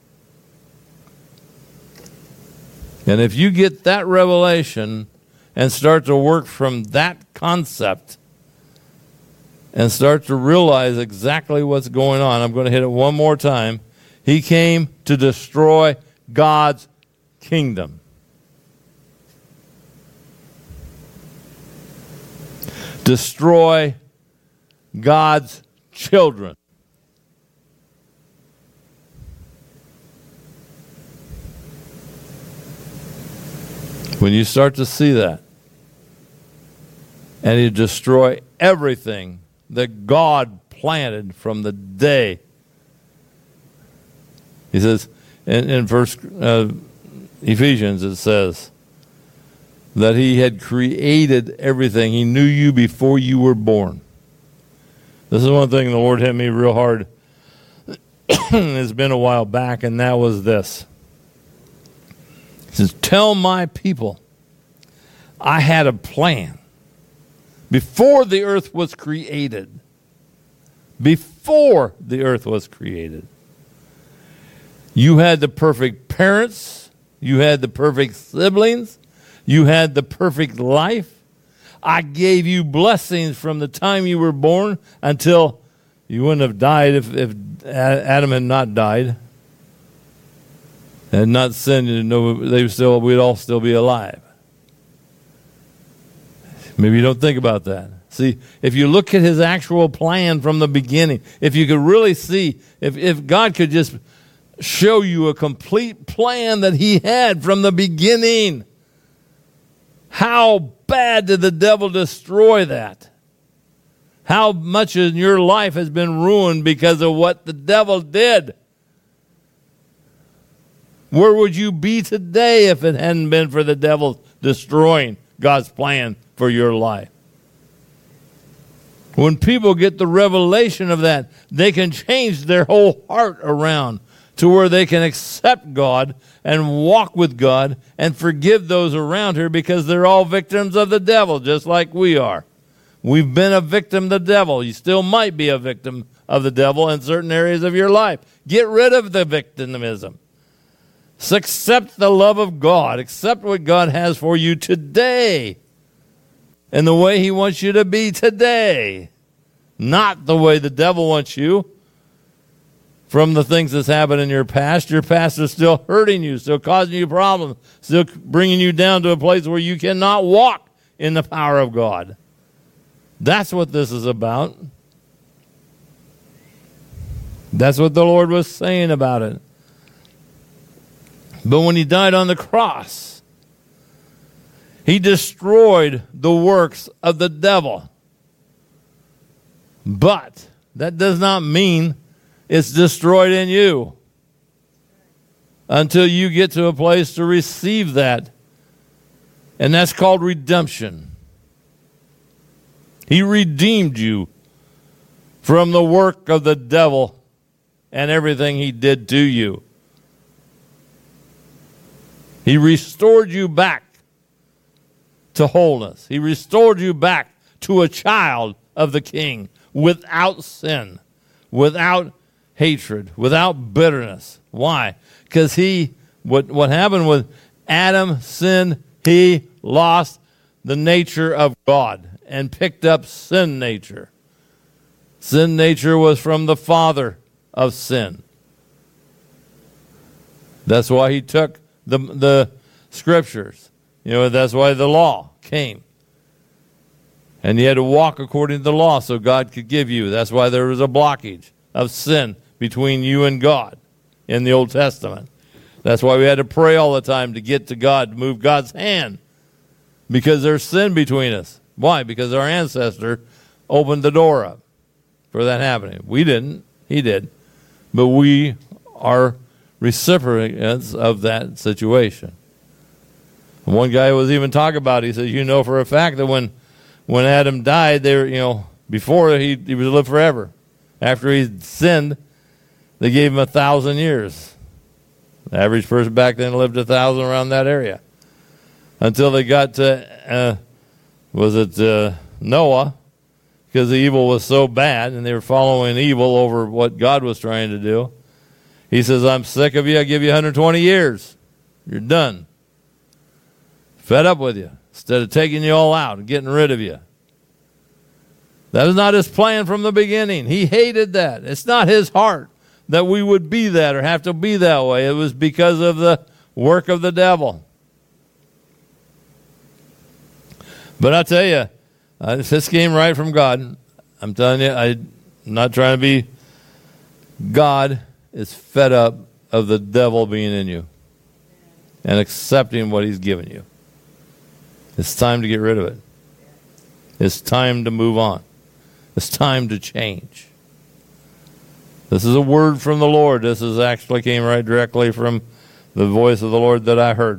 And if you get that revelation and start to work from that concept and start to realize exactly what's going on, I'm going to hit it one more time. He came to destroy God's kingdom. Destroy God's children. When you start to see that, and you destroy everything that God planted from the day, he says, in, in verse uh, Ephesians, it says that he had created everything. He knew you before you were born. This is one thing the Lord hit me real hard. It's been a while back, and that was this. He says, tell my people I had a plan before the earth was created. Before the earth was created. You had the perfect parents. You had the perfect siblings. You had the perfect life. I gave you blessings from the time you were born until you wouldn't have died if, if Adam had not died. And not sinned, you know, they still, we'd all still be alive. Maybe you don't think about that. See, if you look at his actual plan from the beginning, if you could really see, if, if God could just show you a complete plan that he had from the beginning, how bad did the devil destroy that? How much in your life has been ruined because of what the devil did? Where would you be today if it hadn't been for the devil destroying God's plan for your life? When people get the revelation of that, they can change their whole heart around to where they can accept God and walk with God and forgive those around her, because they're all victims of the devil, just like we are. We've been a victim of the devil. You still might be a victim of the devil in certain areas of your life. Get rid of the victimism. Accept the love of God. Accept what God has for you today and the way he wants you to be today. Not the way the devil wants you. From the things that's happened in your past, your past is still hurting you, still causing you problems, still bringing you down to a place where you cannot walk in the power of God. That's what this is about. That's what the Lord was saying about it. But when he died on the cross, he destroyed the works of the devil. But that does not mean it's destroyed in you until you get to a place to receive that. And that's called redemption. He redeemed you from the work of the devil and everything he did to you. He restored you back to wholeness. He restored you back to a child of the King without sin, without hatred, without bitterness. Why? Because he, what, what happened with Adam sinned, he lost the nature of God and picked up sin nature. Sin nature was from the father of sin. That's why he took the, the scriptures. You know, that's why the law came. And you had to walk according to the law so God could give you. That's why there was a blockage of sin between you and God in the Old Testament. That's why we had to pray all the time to get to God, to move God's hand. Because there's sin between us. Why? Because our ancestor opened the door up for that happening. We didn't. He did. But we are recipients of that situation. One guy was even talking about it. He says, you know for a fact that when when Adam died, they were, you know, before he, he would live forever. After he sinned, they gave him a thousand years. The average person back then lived a thousand around that area. Until they got to, uh, was it uh, Noah, because the evil was so bad, and they were following evil over what God was trying to do. He says, I'm sick of you. I give you one hundred twenty years. You're done. Fed up with you. Instead of taking you all out and getting rid of you. That was not his plan from the beginning. He hated that. It's not his heart that we would be that or have to be that way. It was because of the work of the devil. But I tell you, uh, if this came right from God, I'm telling you, I, I'm not trying to be. God is fed up of the devil being in you and accepting what he's given you. It's time to get rid of it. It's time to move on. It's time to change. This is a word from the Lord. This is actually came right directly from the voice of the Lord that I heard.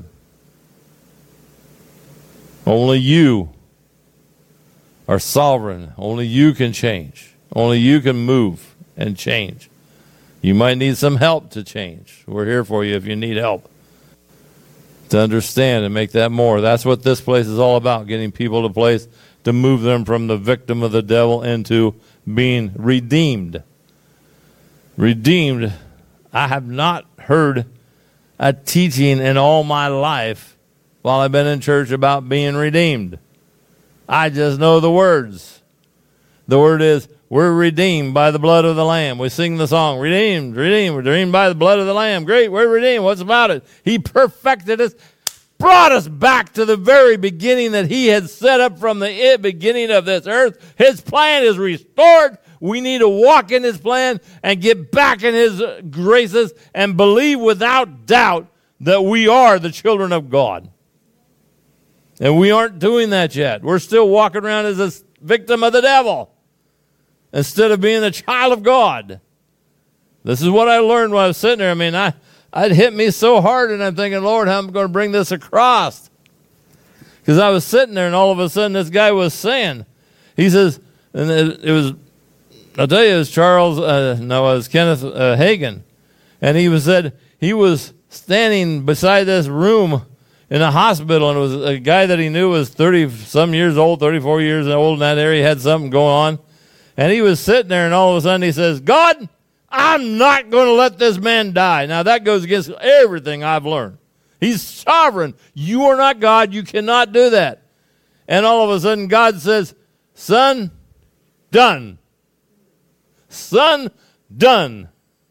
Only you are sovereign. Only you can change. Only you can move and change. You might need some help to change. We're here for you if you need help to understand and make that more. That's what this place is all about, getting people to a place to move them from the victim of the devil into being redeemed. Redeemed. I have not heard a teaching in all my life while I've been in church about being redeemed. I just know the words. The word is, we're redeemed by the blood of the Lamb. We sing the song, redeemed, redeemed, redeemed by the blood of the Lamb. Great, we're redeemed. What's about it? He perfected us, brought us back to the very beginning that he had set up from the beginning of this earth. His plan is restored. We need to walk in his plan and get back in his graces and believe without doubt that we are the children of God. And we aren't doing that yet. We're still walking around as a victim of the devil instead of being a child of God. This is what I learned when I was sitting there. I mean, I, it hit me so hard, and I'm thinking, Lord, how am I going to bring this across? Because I was sitting there, and all of a sudden this guy was saying, he says, and it, it was, I'll tell you, it was Charles, uh, no, it was Kenneth uh, Hagin. And he was said, he was standing beside this room in a hospital, and it was a guy that he knew was thirty-some years old, thirty-four years old in that area, had something going on. And he was sitting there, and all of a sudden he says, God, I'm not going to let this man die. Now, that goes against everything I've learned. He's sovereign. You are not God. You cannot do that. And all of a sudden, God says, son, done. Son, done.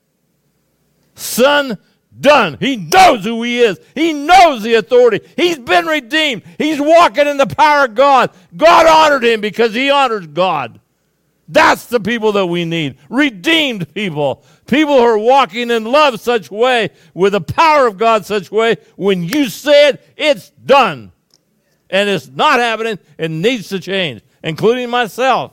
Son, done. He knows who he is. He knows the authority. He's been redeemed. He's walking in the power of God. God honored him because he honors God. That's the people that we need. Redeemed people. People who are walking in love such way, with the power of God such way, when you say it, it's done. And it's not happening. It needs to change, including myself.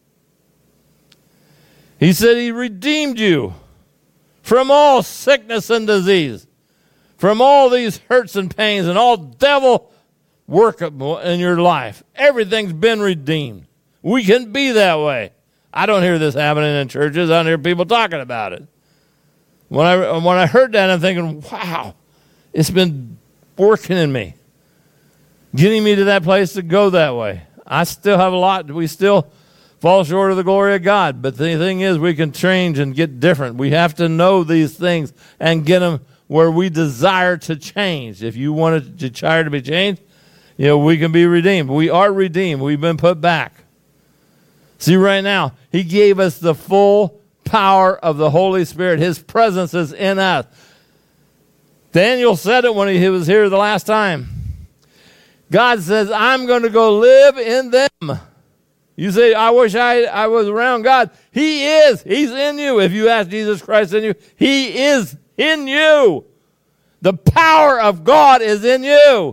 He said he redeemed you from all sickness and disease, from all these hurts and pains and all devil work in your life. Everything's been redeemed. We can be that way. I don't hear this happening in churches. I don't hear people talking about it. When I, when I heard that, I'm thinking, wow, it's been working in me, getting me to that place to go that way. I still have a lot. We still fall short of the glory of God. But the thing is, we can change and get different. We have to know these things and get them where we desire to change. If you want to desire to be changed, you know, we can be redeemed. We are redeemed. We've been put back. See, right now, he gave us the full power of the Holy Spirit. His presence is in us. Daniel said it when he was here the last time. God says, I'm going to go live in them. You say, I wish I, I was around God. He is. He's in you. If you ask Jesus Christ in you, he is in you. The power of God is in you.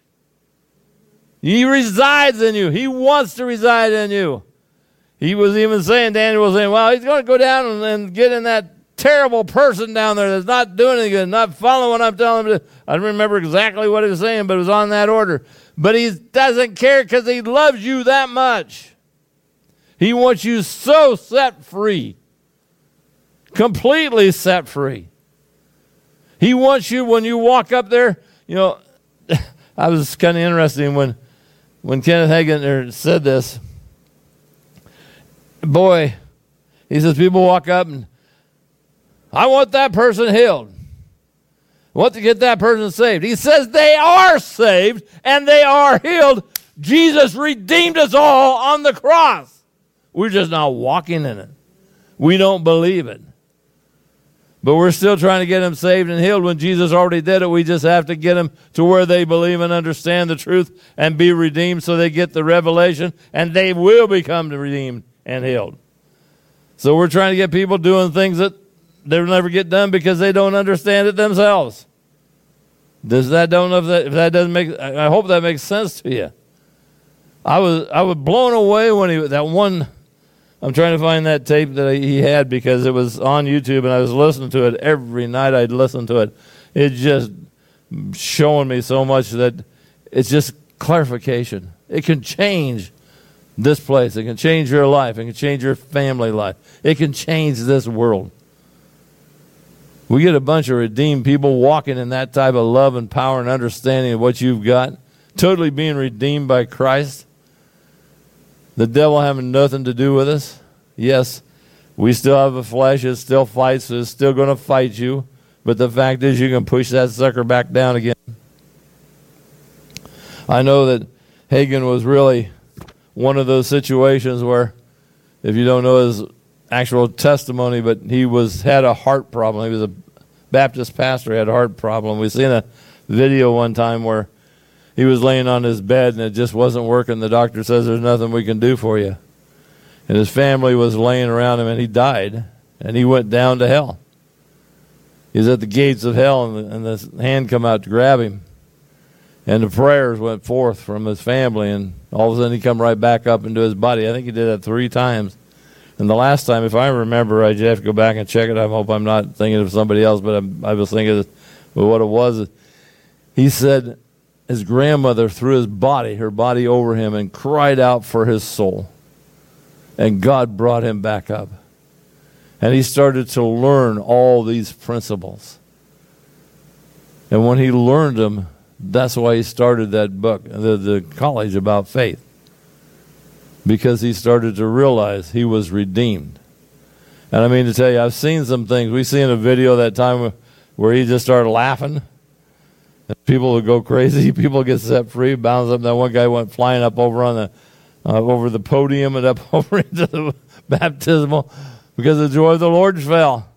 He resides in you. He wants to reside in you. He was even saying, Daniel was saying, well, he's going to go down and, and get in that terrible person down there that's not doing anything good, not following what I'm telling him to do. I don't remember exactly what he was saying, but it was on that order. But he doesn't care because he loves you that much. He wants you so set free, completely set free. He wants you when you walk up there. You know, I was kind of interested when, when Kenneth Hagin said this. Boy, he says, people walk up and, I want that person healed. I want to get that person saved. He says they are saved and they are healed. Jesus redeemed us all on the cross. We're just not walking in it. We don't believe it. But we're still trying to get them saved and healed when Jesus already did it. We just have to get them to where they believe and understand the truth and be redeemed so they get the revelation and they will become redeemed and healed. So we're trying to get people doing things that they'll never get done because they don't understand it themselves. Does that don't know if that, if that doesn't make? I hope that makes sense to you. I was I was blown away when he that one. I'm trying to find that tape that he had because it was on YouTube and I was listening to it every night. I'd listen to it. It just showing me so much that it's just clarification. It can change this place. It can change your life. It can change your family life. It can change this world. We get a bunch of redeemed people walking in that type of love and power and understanding of what you've got, totally being redeemed by Christ. The devil having nothing to do with us. Yes, we still have a flesh. It still fights. It's still going to fight you. But the fact is you can push that sucker back down again. I know that Hagin was really one of those situations where, if you don't know his actual testimony, but he was had a heart problem. He was a Baptist pastor. He had a heart problem. We seen a video one time where he was laying on his bed and it just wasn't working. The doctor says there's nothing we can do for you. And his family was laying around him and he died. And he went down to hell. He was at the gates of hell and the, and the hand come out to grab him. And the prayers went forth from his family and all of a sudden he come right back up into his body. I think he did that three times. And the last time, if I remember, I have to go back and check it. I hope I'm not thinking of somebody else, but I'm, I was thinking of what it was. He said his grandmother threw his body, her body over him and cried out for his soul. And God brought him back up. And he started to learn all these principles. And when he learned them, that's why he started that book, the, the college about faith. Because he started to realize he was redeemed. And I mean to tell you, I've seen some things. We seen a video that time where he just started laughing. And people would go crazy. People get set free, bounce up. That one guy went flying up over on the uh, over the podium and up over into the baptismal because the joy of the Lord fell.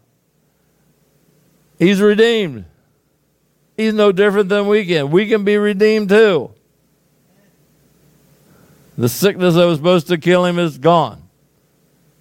He's redeemed. He's no different than we can. We can be redeemed too. The sickness that was supposed to kill him is gone.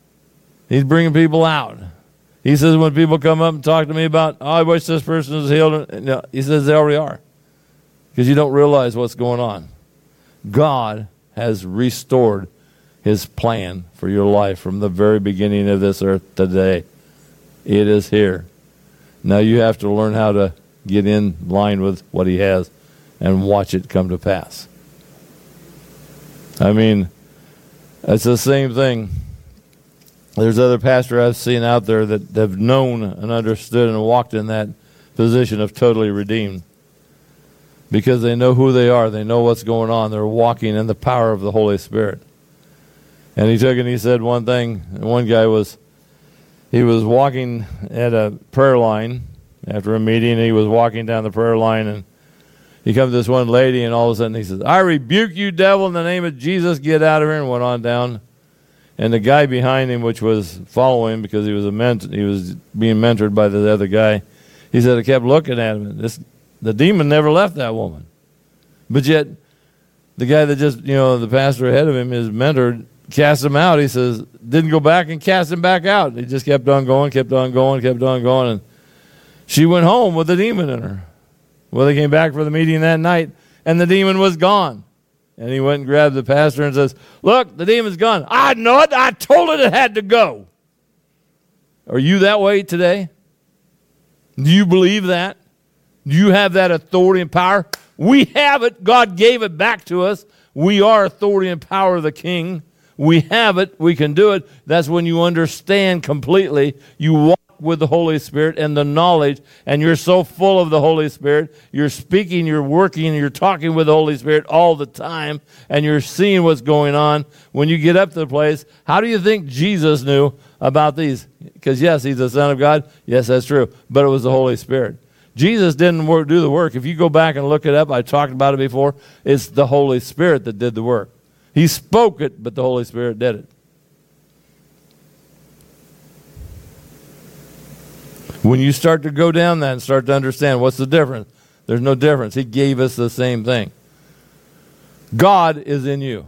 He's bringing people out. He says when people come up and talk to me about, oh, I wish this person was healed, no, he says they already are. Because you don't realize what's going on. God has restored his plan for your life from the very beginning of this earth today. It is here. Now you have to learn how to get in line with what he has and watch it come to pass. I mean, it's the same thing. There's other pastors I've seen out there that have known and understood and walked in that position of totally redeemed. Because they know who they are. They know what's going on. They're walking in the power of the Holy Spirit. And he took and he said one thing. One guy was, he was walking at a prayer line after a meeting. And he was walking down the prayer line, and he comes to this one lady, and all of a sudden he says, I rebuke you, devil, in the name of Jesus. Get out of here, and went on down. And the guy behind him, which was following because he was a ment- he was being mentored by the other guy, he said, I kept looking at him. And this, the demon never left that woman. But yet, the guy that just, you know, the pastor ahead of him, his mentor, cast him out. He says, didn't go back and cast him back out. He just kept on going, kept on going, kept on going. And she went home with the demon in her. Well, they came back for the meeting that night, and the demon was gone. And he went and grabbed the pastor and says, look, the demon's gone. I know it. I told it it had to go. Are you that way today? Do you believe that? Do you have that authority and power? We have it. God gave it back to us. We are authority and power of the King. We have it. We can do it. That's when you understand completely. You walk with the Holy Spirit and the knowledge, and you're so full of the Holy Spirit. You're speaking, you're working, you're talking with the Holy Spirit all the time, and you're seeing what's going on. When you get up to the place, how do you think Jesus knew about these? Because yes, he's the Son of God. Yes, that's true. But it was the Holy Spirit. Jesus didn't work, do the work. If you go back and look it up, I talked about it before, it's the Holy Spirit that did the work. He spoke it, but the Holy Spirit did it. When you start to go down that and start to understand what's the difference, there's no difference. He gave us the same thing. God is in you.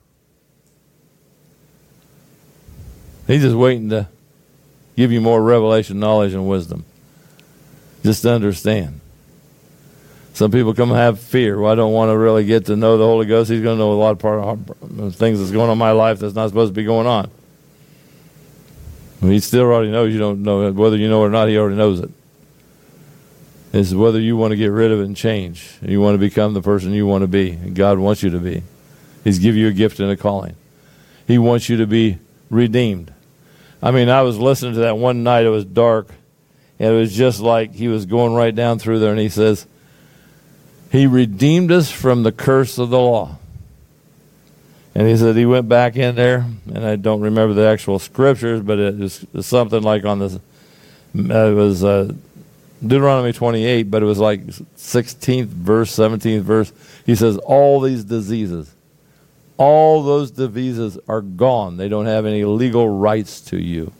He's just waiting to give you more revelation, knowledge, and wisdom. Just to understand. Some people come and have fear. Well, I don't want to really get to know the Holy Ghost. He's going to know a lot of part of things that's going on in my life that's not supposed to be going on. He still already knows you don't know it. Whether you know it or not, he already knows it. It's whether you want to get rid of it and change. You want to become the person you want to be. And God wants you to be. He's given you a gift and a calling. He wants you to be redeemed. I mean, I was listening to that one night. It was dark. And it was just like he was going right down through there. And he says, he redeemed us from the curse of the law. And he said he went back in there, and I don't remember the actual scriptures, but it was something like on this, it was uh, Deuteronomy twenty-eight, but it was like sixteenth verse, seventeenth verse. He says, all these diseases, all those diseases are gone. They don't have any legal rights to you.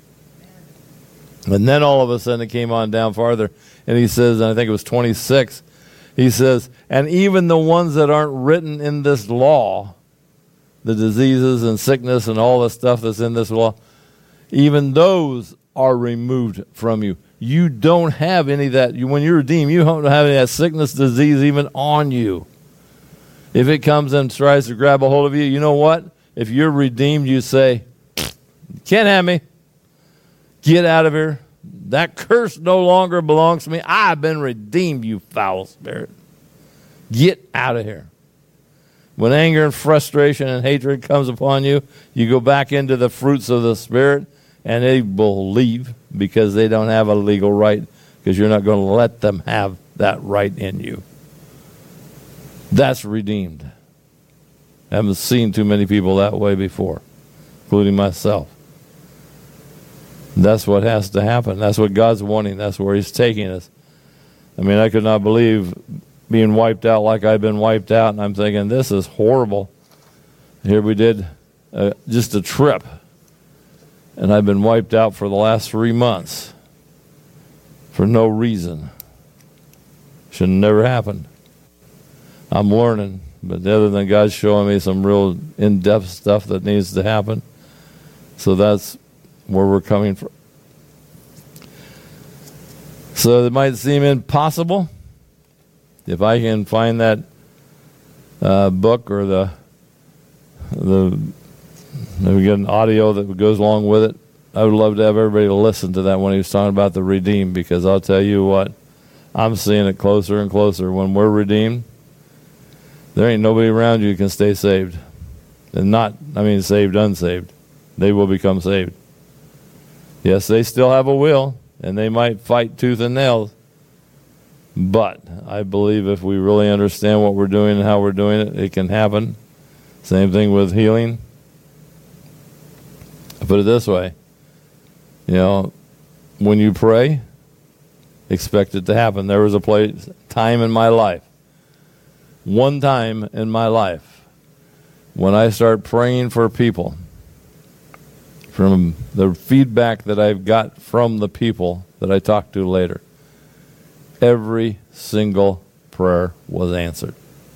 And then all of a sudden it came on down farther, and he says, and I think it was twenty-six, he says, and even the ones that aren't written in this law, the diseases and sickness and all the stuff that's in this law, even those are removed from you. You don't have any of that. You, when you're redeemed, you don't have any of that sickness, disease even on you. If it comes and tries to grab a hold of you, you know what? If you're redeemed, you say, can't have me. Get out of here. That curse no longer belongs to me. I've been redeemed, you foul spirit. Get out of here. When anger and frustration and hatred comes upon you, you go back into the fruits of the Spirit, and they will leave because they don't have a legal right, because you're not going to let them have that right in you. That's redeemed. I haven't seen too many people that way before, including myself. That's what has to happen. That's what God's wanting. That's where he's taking us. I mean, I could not believe being wiped out like I've been wiped out, and I'm thinking, this is horrible. Here we did uh, just a trip, and I've been wiped out for the last three months for no reason. Should have never happened. I'm learning, but other than God's showing me some real in-depth stuff that needs to happen, so that's where we're coming from. So it might seem impossible. If I can find that uh, book or the the maybe get an audio that goes along with it, I would love to have everybody to listen to that when he was talking about the redeemed, because I'll tell you what, I'm seeing it closer and closer. When we're redeemed, there ain't nobody around you who can stay saved. And not, I mean saved, unsaved. They will become saved. Yes, they still have a will, and they might fight tooth and nail. But I believe if we really understand what we're doing and how we're doing it, it can happen. Same thing with healing. I put it this way. You know, when you pray, expect it to happen. There was a place, time in my life, one time in my life, when I start praying for people, from the feedback that I've got from the people that I talked to later, every single prayer was answered.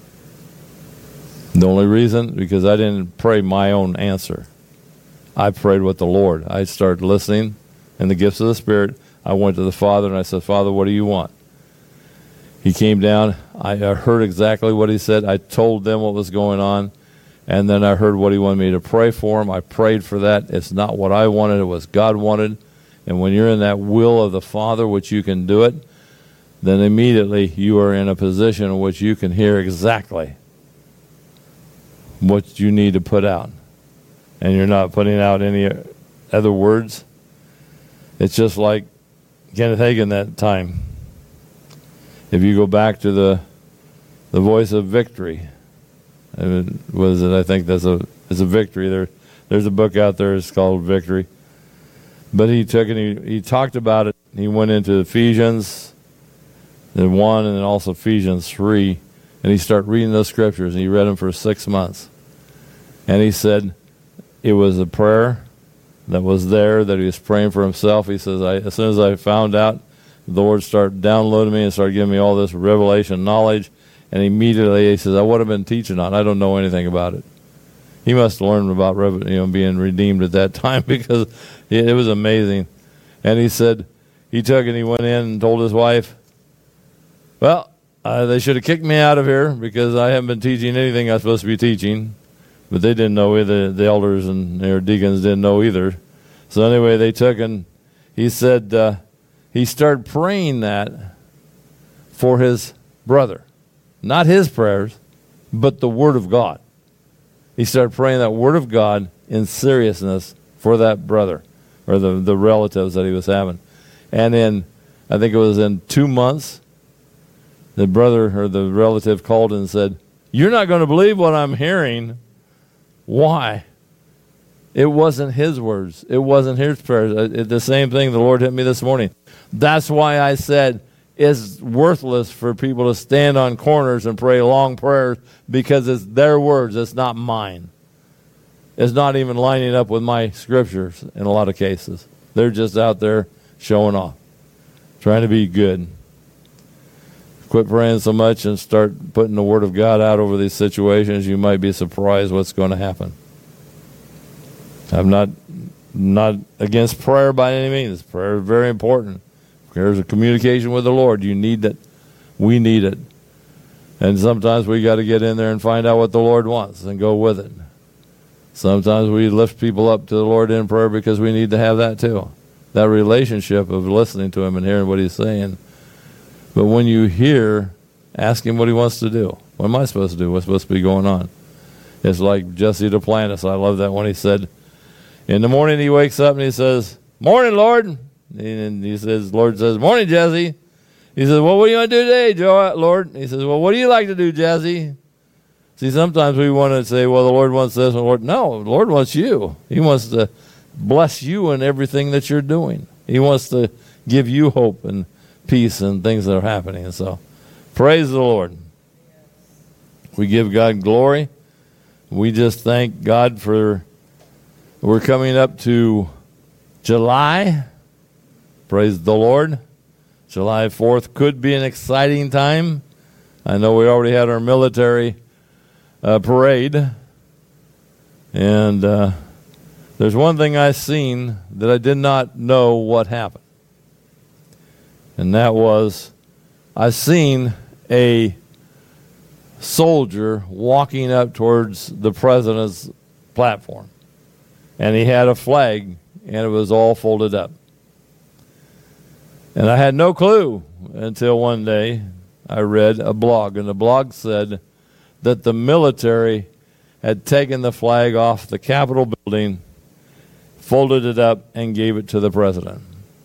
The only reason, because I didn't pray my own answer. I prayed with the Lord. I started listening in the gifts of the Spirit. I went to the Father and I said, Father, what do you want? He came down. I heard exactly what he said. I told them what was going on. And then I heard what he wanted me to pray for him. I prayed for that. It's not what I wanted. It was God wanted. And when you're in that will of the Father, which you can do it, then immediately you are in a position in which you can hear exactly what you need to put out. And you're not putting out any other words. It's just like Kenneth Hagin that time. If you go back to the the voice of victory, it was it? I think that's a it's a victory. There, there's a book out there. It's called Victory. But he took and he he talked about it. He went into Ephesians, then one, and then also Ephesians three, and he started reading those scriptures. And he read them for six months, and he said it was a prayer that was there that he was praying for himself. He says, I, as soon as I found out, the Lord started downloading me and started giving me all this revelation knowledge. And immediately he says, I would have been teaching on. I don't know anything about it. He must have learned about you know being redeemed at that time, because it was amazing. And he said, he took and he went in and told his wife, well, uh, they should have kicked me out of here because I haven't been teaching anything I'm supposed to be teaching. But they didn't know either. The elders and their deacons didn't know either. So anyway, they took and he said uh, he started praying that for his brother. Not his prayers, but the Word of God. He started praying that Word of God in seriousness for that brother, or the, the relatives that he was having. And in, I think it was in two months, the brother or the relative called and said, you're not going to believe what I'm hearing. Why? It wasn't his words. It wasn't his prayers. It, the same thing the Lord hit me this morning. That's why I said it's worthless for people to stand on corners and pray long prayers, because it's their words. It's not mine. It's not even lining up with my scriptures in a lot of cases. They're just out there showing off, trying to be good. Quit praying so much and start putting the Word of God out over these situations. You might be surprised what's going to happen. I'm not not against prayer by any means. Prayer is very important. There's a communication with the Lord. You need it. We need it. And sometimes we got to get in there and find out what the Lord wants and go with it. Sometimes we lift people up to the Lord in prayer because we need to have that too. That relationship of listening to Him and hearing what He's saying. But when you hear, ask Him what He wants to do. What am I supposed to do? What's supposed to be going on? It's like Jesse Duplantis. I love that when he said, in the morning he wakes up and he says, morning, Lord. And he says, Lord says, morning, Jesse. He says, well, what do you want to do today, Joe, Lord? He says, well, what do you like to do, Jesse? See, sometimes we want to say, well, the Lord wants this. And the Lord, no, the Lord wants you. He wants to bless you in everything that you're doing. He wants to give you hope and peace and things that are happening. And so, praise the Lord. We give God glory. We just thank God for, we're coming up to July. Praise the Lord. July fourth could be an exciting time. I know we already had our military uh, parade. And uh, there's there's one thing I seen that I did not know what happened. And that was, I seen a soldier walking up towards the president's platform. And he had a flag, and it was all folded up. And I had no clue until one day I read a blog, and the blog said that the military had taken the flag off the Capitol building, folded it up, and gave it to the president.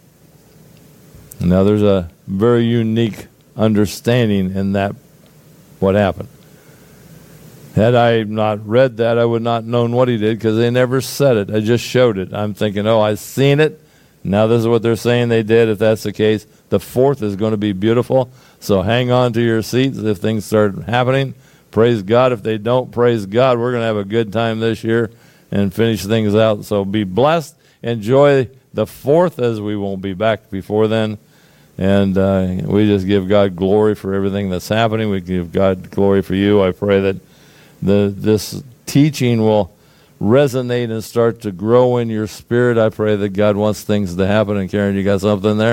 Now, there's a very unique understanding in that, what happened. Had I not read that, I would not have known what he did, because they never said it. I just showed it. I'm thinking, oh, I've seen it. Now this is what they're saying they did. If that's the case, the fourth is going to be beautiful. So hang on to your seats if things start happening. Praise God. If they don't, praise God. We're going to have a good time this year and finish things out. So be blessed. Enjoy the fourth, as we won't be back before then. And uh, we just give God glory for everything that's happening. We give God glory for you. I pray that the this teaching will resonate and start to grow in your spirit. I pray that God wants things to happen. And Karen, you got something there?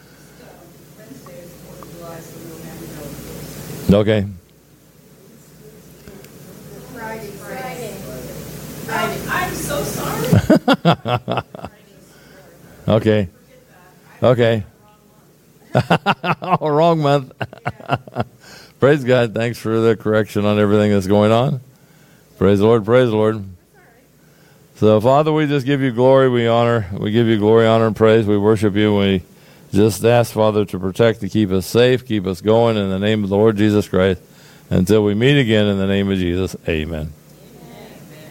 Okay. Friday. Friday. Friday. I'm so sorry. Okay. Okay. Oh, wrong month. Praise God. Thanks for the correction on everything that's going on. Praise the Lord. Praise the Lord. So, Father, we just give you glory, we honor, we give you glory, honor, and praise. We worship you. We just ask, Father, to protect, to keep us safe, keep us going in the name of the Lord Jesus Christ. Until we meet again in the name of Jesus, amen.